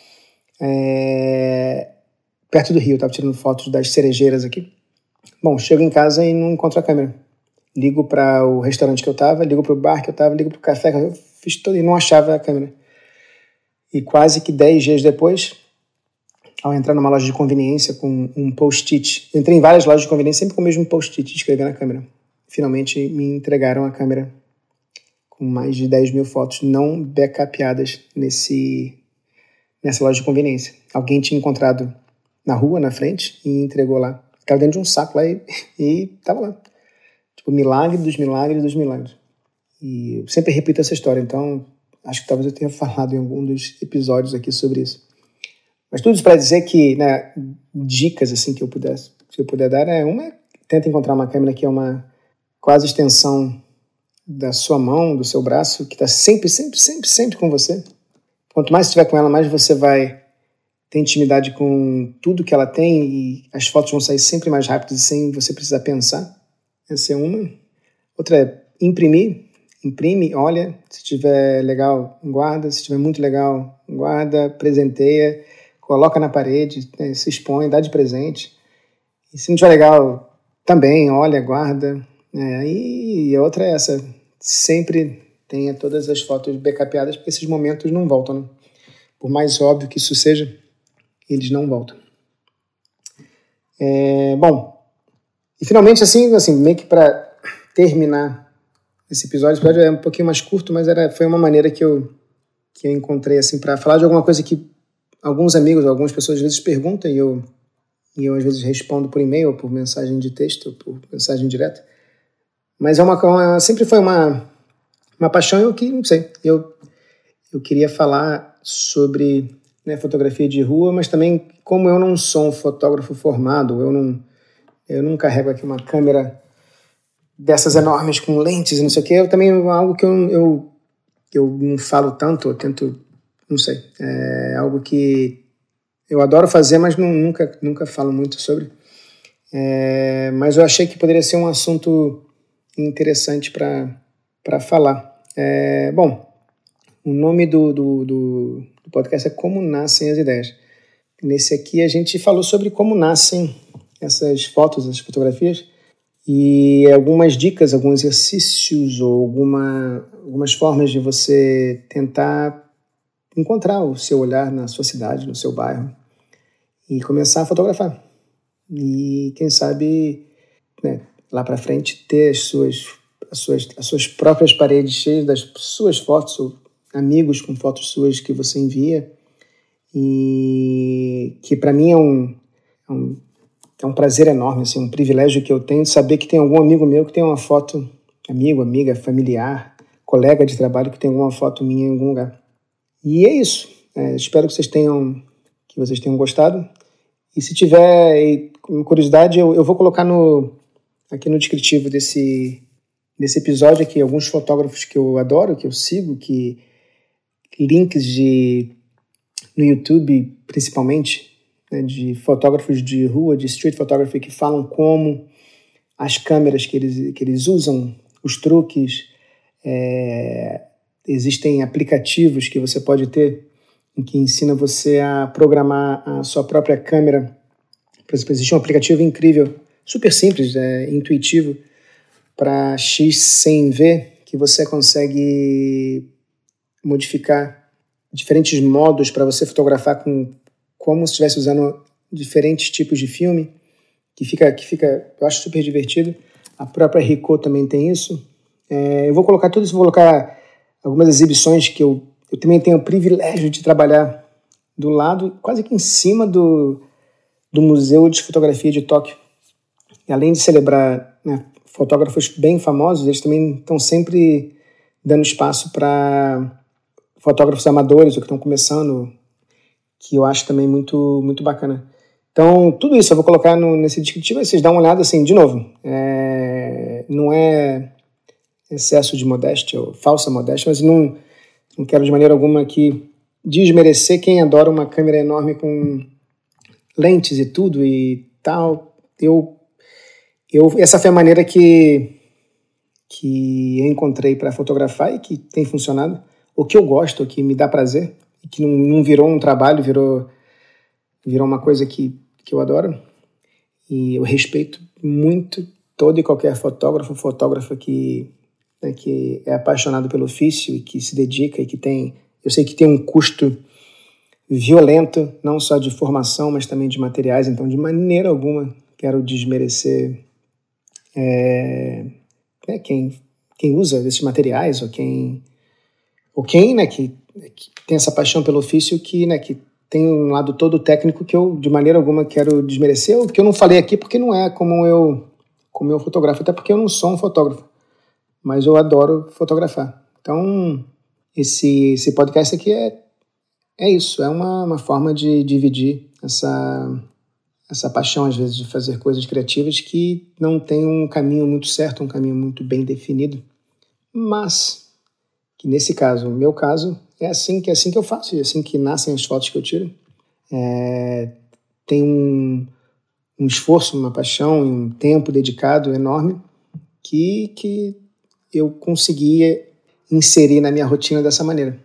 S1: perto do rio, estava tirando fotos das cerejeiras aqui. Bom, chego em casa e não encontro a câmera. Ligo para o restaurante que eu estava, ligo para o bar que eu estava, ligo para o café que eu fiz tudo e não achava a câmera. E quase que 10 dias depois, ao entrar numa loja de conveniência com um post-it, entrei em várias lojas de conveniência sempre com o mesmo post-it de escrever na câmera. Finalmente me entregaram a câmera com mais de 10 mil fotos não backupeadas nessa loja de conveniência. Alguém tinha encontrado na rua, na frente, e entregou lá. Ficava dentro de um saco lá e tava lá. Tipo, milagre dos milagres dos milagres. E eu sempre repito essa história, então acho que talvez eu tenha falado em algum dos episódios aqui sobre isso. Mas tudo isso para dizer que, né, dicas assim que se eu puder dar, uma é tenta encontrar uma câmera que é uma quase extensão da sua mão, do seu braço, que está sempre, sempre, sempre, sempre com você. Quanto mais você estiver com ela, mais você vai ter intimidade com tudo que ela tem e as fotos vão sair sempre mais rápidas sem você precisar pensar. Essa é uma. Outra é imprimir. Imprime, olha, se estiver legal, guarda. Se estiver muito legal, guarda, presenteia, coloca na parede, né, se expõe, dá de presente. E se não estiver legal, também, olha, guarda. E a outra é essa, sempre tenha todas as fotos backupadas, porque esses momentos não voltam, né? Por mais óbvio que isso seja, eles não voltam. Bom, e finalmente, assim meio que para terminar esse episódio é um pouquinho mais curto, mas foi uma maneira que eu encontrei assim, para falar de alguma coisa que alguns amigos, algumas pessoas às vezes perguntam e eu às vezes respondo por e-mail, ou por mensagem de texto, ou por mensagem direta. Mas sempre foi uma paixão. Eu queria falar sobre, né, fotografia de rua, mas também como eu não sou um fotógrafo formado, eu não carrego aqui uma câmera dessas enormes com lentes e não sei o quê. Eu também algo que eu não falo tanto, eu tento, não sei, é algo que eu adoro fazer, mas nunca falo muito sobre. Mas eu achei que poderia ser um assunto interessante para falar. Bom, o nome do podcast é Como Nascem as Ideias. Nesse aqui a gente falou sobre como nascem essas fotos, essas fotografias, e algumas dicas, alguns exercícios ou algumas formas de você tentar encontrar o seu olhar na sua cidade, no seu bairro, e começar a fotografar. E quem sabe, né, lá para frente ter as suas próprias paredes cheias das suas fotos, ou amigos com fotos suas que você envia, e que para mim é um prazer enorme, assim, um privilégio que eu tenho de saber que tem algum amigo meu que tem uma foto, amigo, amiga, familiar, colega de trabalho que tem alguma foto minha em algum lugar. E é isso. Espero que vocês tenham gostado. E se tiver curiosidade, eu vou colocar aqui no descritivo desse episódio aqui alguns fotógrafos que eu adoro, que eu sigo, links no YouTube, principalmente, né, de fotógrafos de rua, de street photography, que falam como as câmeras que eles usam, os truques. Existem aplicativos que você pode ter em que ensina você a programar a sua própria câmera. Por exemplo, existe um aplicativo incrível, super simples, intuitivo, para X100V, que você consegue modificar diferentes modos para você fotografar como se estivesse usando diferentes tipos de filme, que fica, eu acho super divertido. A própria Ricoh também tem isso. Eu vou colocar tudo isso, vou colocar algumas exibições que eu também tenho o privilégio de trabalhar do lado, quase que em cima do Museu de Fotografia de Tóquio. E além de celebrar, né, fotógrafos bem famosos, eles também estão sempre dando espaço para fotógrafos amadores ou que estão começando, que eu acho também muito, muito bacana. Então, tudo isso eu vou colocar nesse descritivo, aí vocês dão uma olhada, assim, de novo. Não é excesso de modéstia ou falsa modéstia, mas não quero de maneira alguma aqui desmerecer quem adora uma câmera enorme com lentes e tudo e tal. Essa foi a maneira que eu encontrei para fotografar e que tem funcionado, o que eu gosto, o que me dá prazer, e que não virou um trabalho, virou uma coisa que eu adoro. E eu respeito muito todo e qualquer fotógrafa que é apaixonado pelo ofício e que se dedica e que eu sei que tem um custo violento, não só de formação, mas também de materiais. Então, de maneira alguma, quero desmerecer quem usa esses materiais, ou quem né, que tem essa paixão pelo ofício, que tem um lado todo técnico que eu, de maneira alguma, quero desmerecer, o que eu não falei aqui porque não é como eu fotografo, até porque eu não sou um fotógrafo, mas eu adoro fotografar. Então, esse podcast aqui é isso, é uma forma de dividir essa paixão, às vezes, de fazer coisas criativas que não tem um caminho muito certo, um caminho muito bem definido, mas que nesse caso, no meu caso, é assim que eu faço, é assim que nascem as fotos que eu tiro. Tem um esforço, uma paixão e um tempo dedicado enorme que eu conseguia inserir na minha rotina dessa maneira,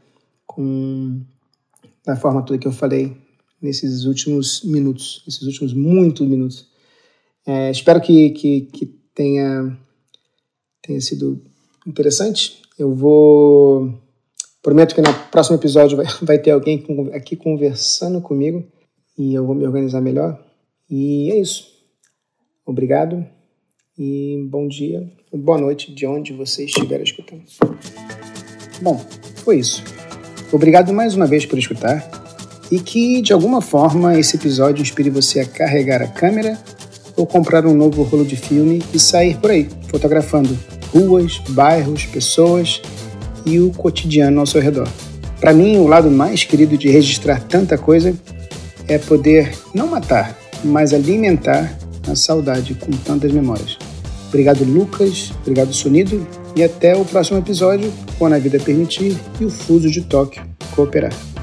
S1: da forma toda que eu falei nesses últimos muitos minutos. Espero que tenha sido interessante. Prometo que no próximo episódio vai ter alguém aqui conversando comigo e eu vou me organizar melhor. E é isso. Obrigado e bom dia ou boa noite de onde você estiver escutando. Bom, foi isso. Obrigado mais uma vez por escutar e que, de alguma forma, esse episódio inspire você a carregar a câmera ou comprar um novo rolo de filme e sair por aí, fotografando ruas, bairros, pessoas e o cotidiano ao seu redor. Para mim, o lado mais querido de registrar tanta coisa é poder não matar, mas alimentar a saudade com tantas memórias. Obrigado, Lucas. Obrigado, Sonido. E até o próximo episódio, quando a vida permitir e o fuso de Tóquio cooperar.